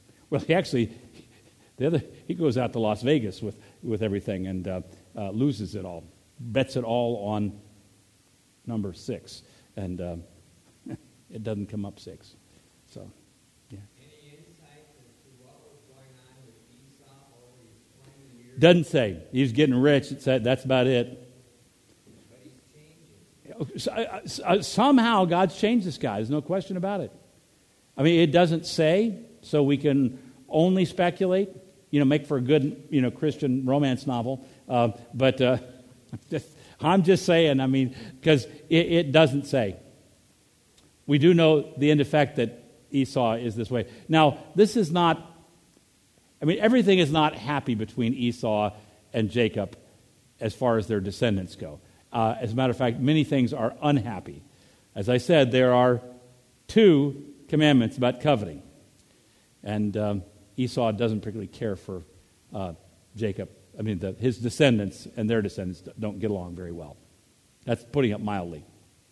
he goes out to Las Vegas with everything and loses it all, bets it all on number 6, and it doesn't come up 6. So, yeah. Any insight into what was going on with Esau over his 20 years? Doesn't say. He's getting rich. That's about it. But he's changing. Somehow God's changed this guy. There's no question about it. I mean, it doesn't say, so we can only speculate. Make for a good, Christian romance novel. But I'm just saying, because it doesn't say. We do know the end effect that Esau is this way. Now, this is not, everything is not happy between Esau and Jacob as far as their descendants go. As a matter of fact, many things are unhappy. As I said, there are 2 commandments about coveting. And Esau doesn't particularly care for Jacob. His descendants and their descendants don't get along very well. That's putting it mildly.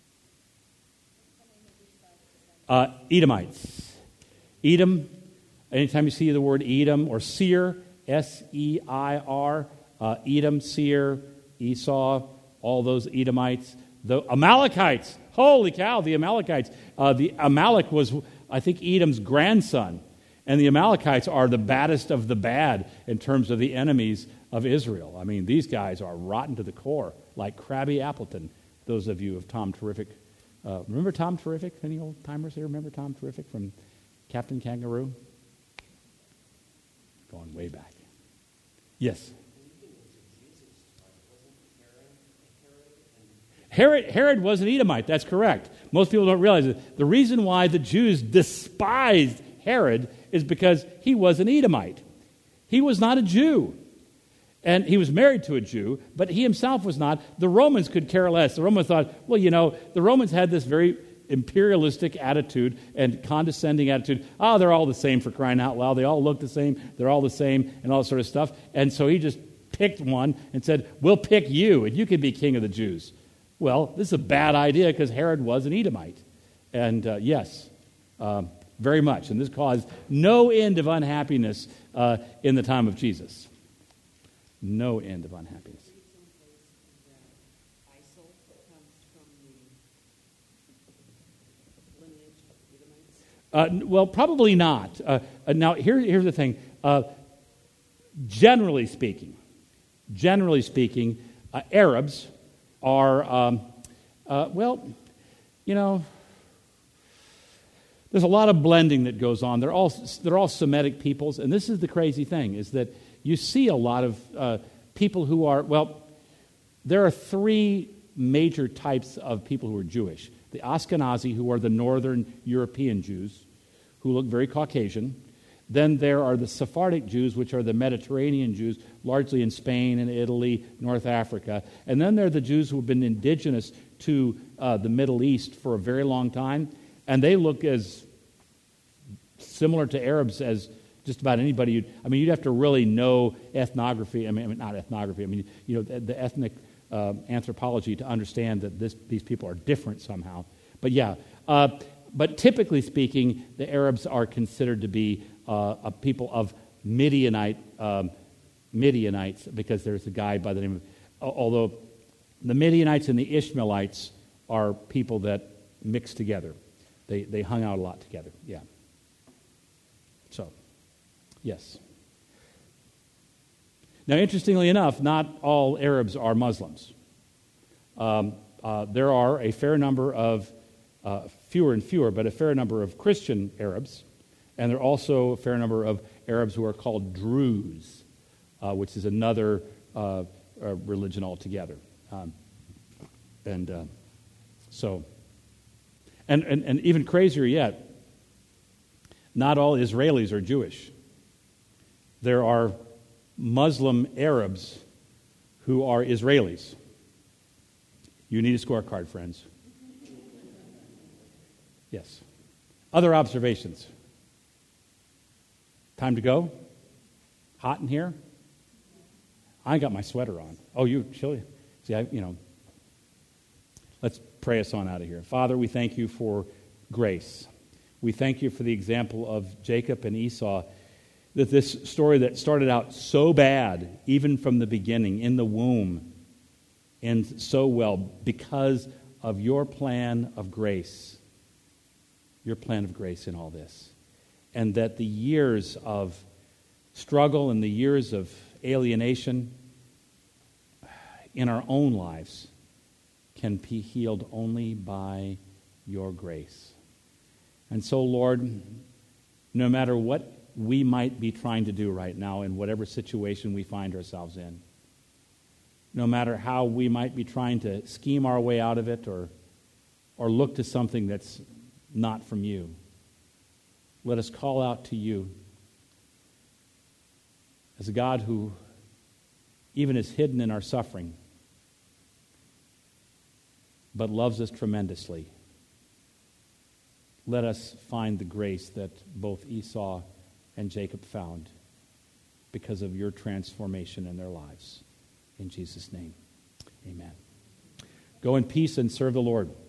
Edomites. Edom, anytime you see the word Edom or Seir, S-E-I-R, Edom, Seir, Esau, all those Edomites. The Amalekites, holy cow, the Amalekites. The Amalek was, I think, Edom's grandson. And the Amalekites are the baddest of the bad in terms of the enemies of Israel. These guys are rotten to the core, like Krabby Appleton. Those of you of Tom Terrific. Remember Tom Terrific? Any old timers here remember Tom Terrific from Captain Kangaroo? Going way back. Yes? Herod was an Edomite, that's correct. Most people don't realize it. The reason why the Jews despised Herod is because he was an Edomite. He was not a Jew. And he was married to a Jew, but he himself was not. The Romans could care less. The Romans thought, the Romans had this very imperialistic attitude and condescending attitude. They're all the same, for crying out loud. They all look the same. They're all the same and all that sort of stuff. And so he just picked one and said, we'll pick you, and you can be king of the Jews. Well, this is a bad idea because Herod was an Edomite. And yes, very much. And this caused no end of unhappiness in the time of Jesus. No end of unhappiness. Well, probably not. Now, here's the thing. Generally speaking, Arabs are, there's a lot of blending that goes on. They're all Semitic peoples, and this is the crazy thing, is that you see a lot of people who are, there are 3 major types of people who are Jewish. The Ashkenazi, who are the northern European Jews, who look very Caucasian. Then there are the Sephardic Jews, which are the Mediterranean Jews, largely in Spain and Italy, North Africa. And then there are the Jews who have been indigenous to the Middle East for a very long time, and they look as similar to Arabs as just about anybody. You'd have to really know ethnography. Not ethnography. The ethnic anthropology to understand that these people are different somehow. But yeah. But typically speaking, the Arabs are considered to be a people of Midianites, because there's a guy by the name of. Although the Midianites and the Ishmaelites are people that mix together. They hung out a lot together. Yeah. So. Yes. Now, interestingly enough, not all Arabs are Muslims. There are a fair number of, fewer and fewer, but a fair number of Christian Arabs, and there are also a fair number of Arabs who are called Druze, which is another religion altogether. And even crazier yet, not all Israelis are Jewish. There are Muslim Arabs who are Israelis. You need a scorecard, friends. Yes. Other observations? Time to go? Hot in here? I got my sweater on. Oh, you chilly? See, let's pray us on out of here. Father, we thank you for grace. We thank you for the example of Jacob and Esau, that this story that started out so bad, even from the beginning, in the womb, ends so well because of your plan of grace. Your plan of grace in all this. And that the years of struggle and the years of alienation in our own lives can be healed only by your grace. And so, Lord, no matter what we might be trying to do right now in whatever situation we find ourselves in. No matter how we might be trying to scheme our way out of it or look to something that's not from you. Let us call out to you as a God who even is hidden in our suffering, but loves us tremendously. Let us find the grace that both Esau and Jacob found because of your transformation in their lives. In Jesus' name, amen. Go in peace and serve the Lord.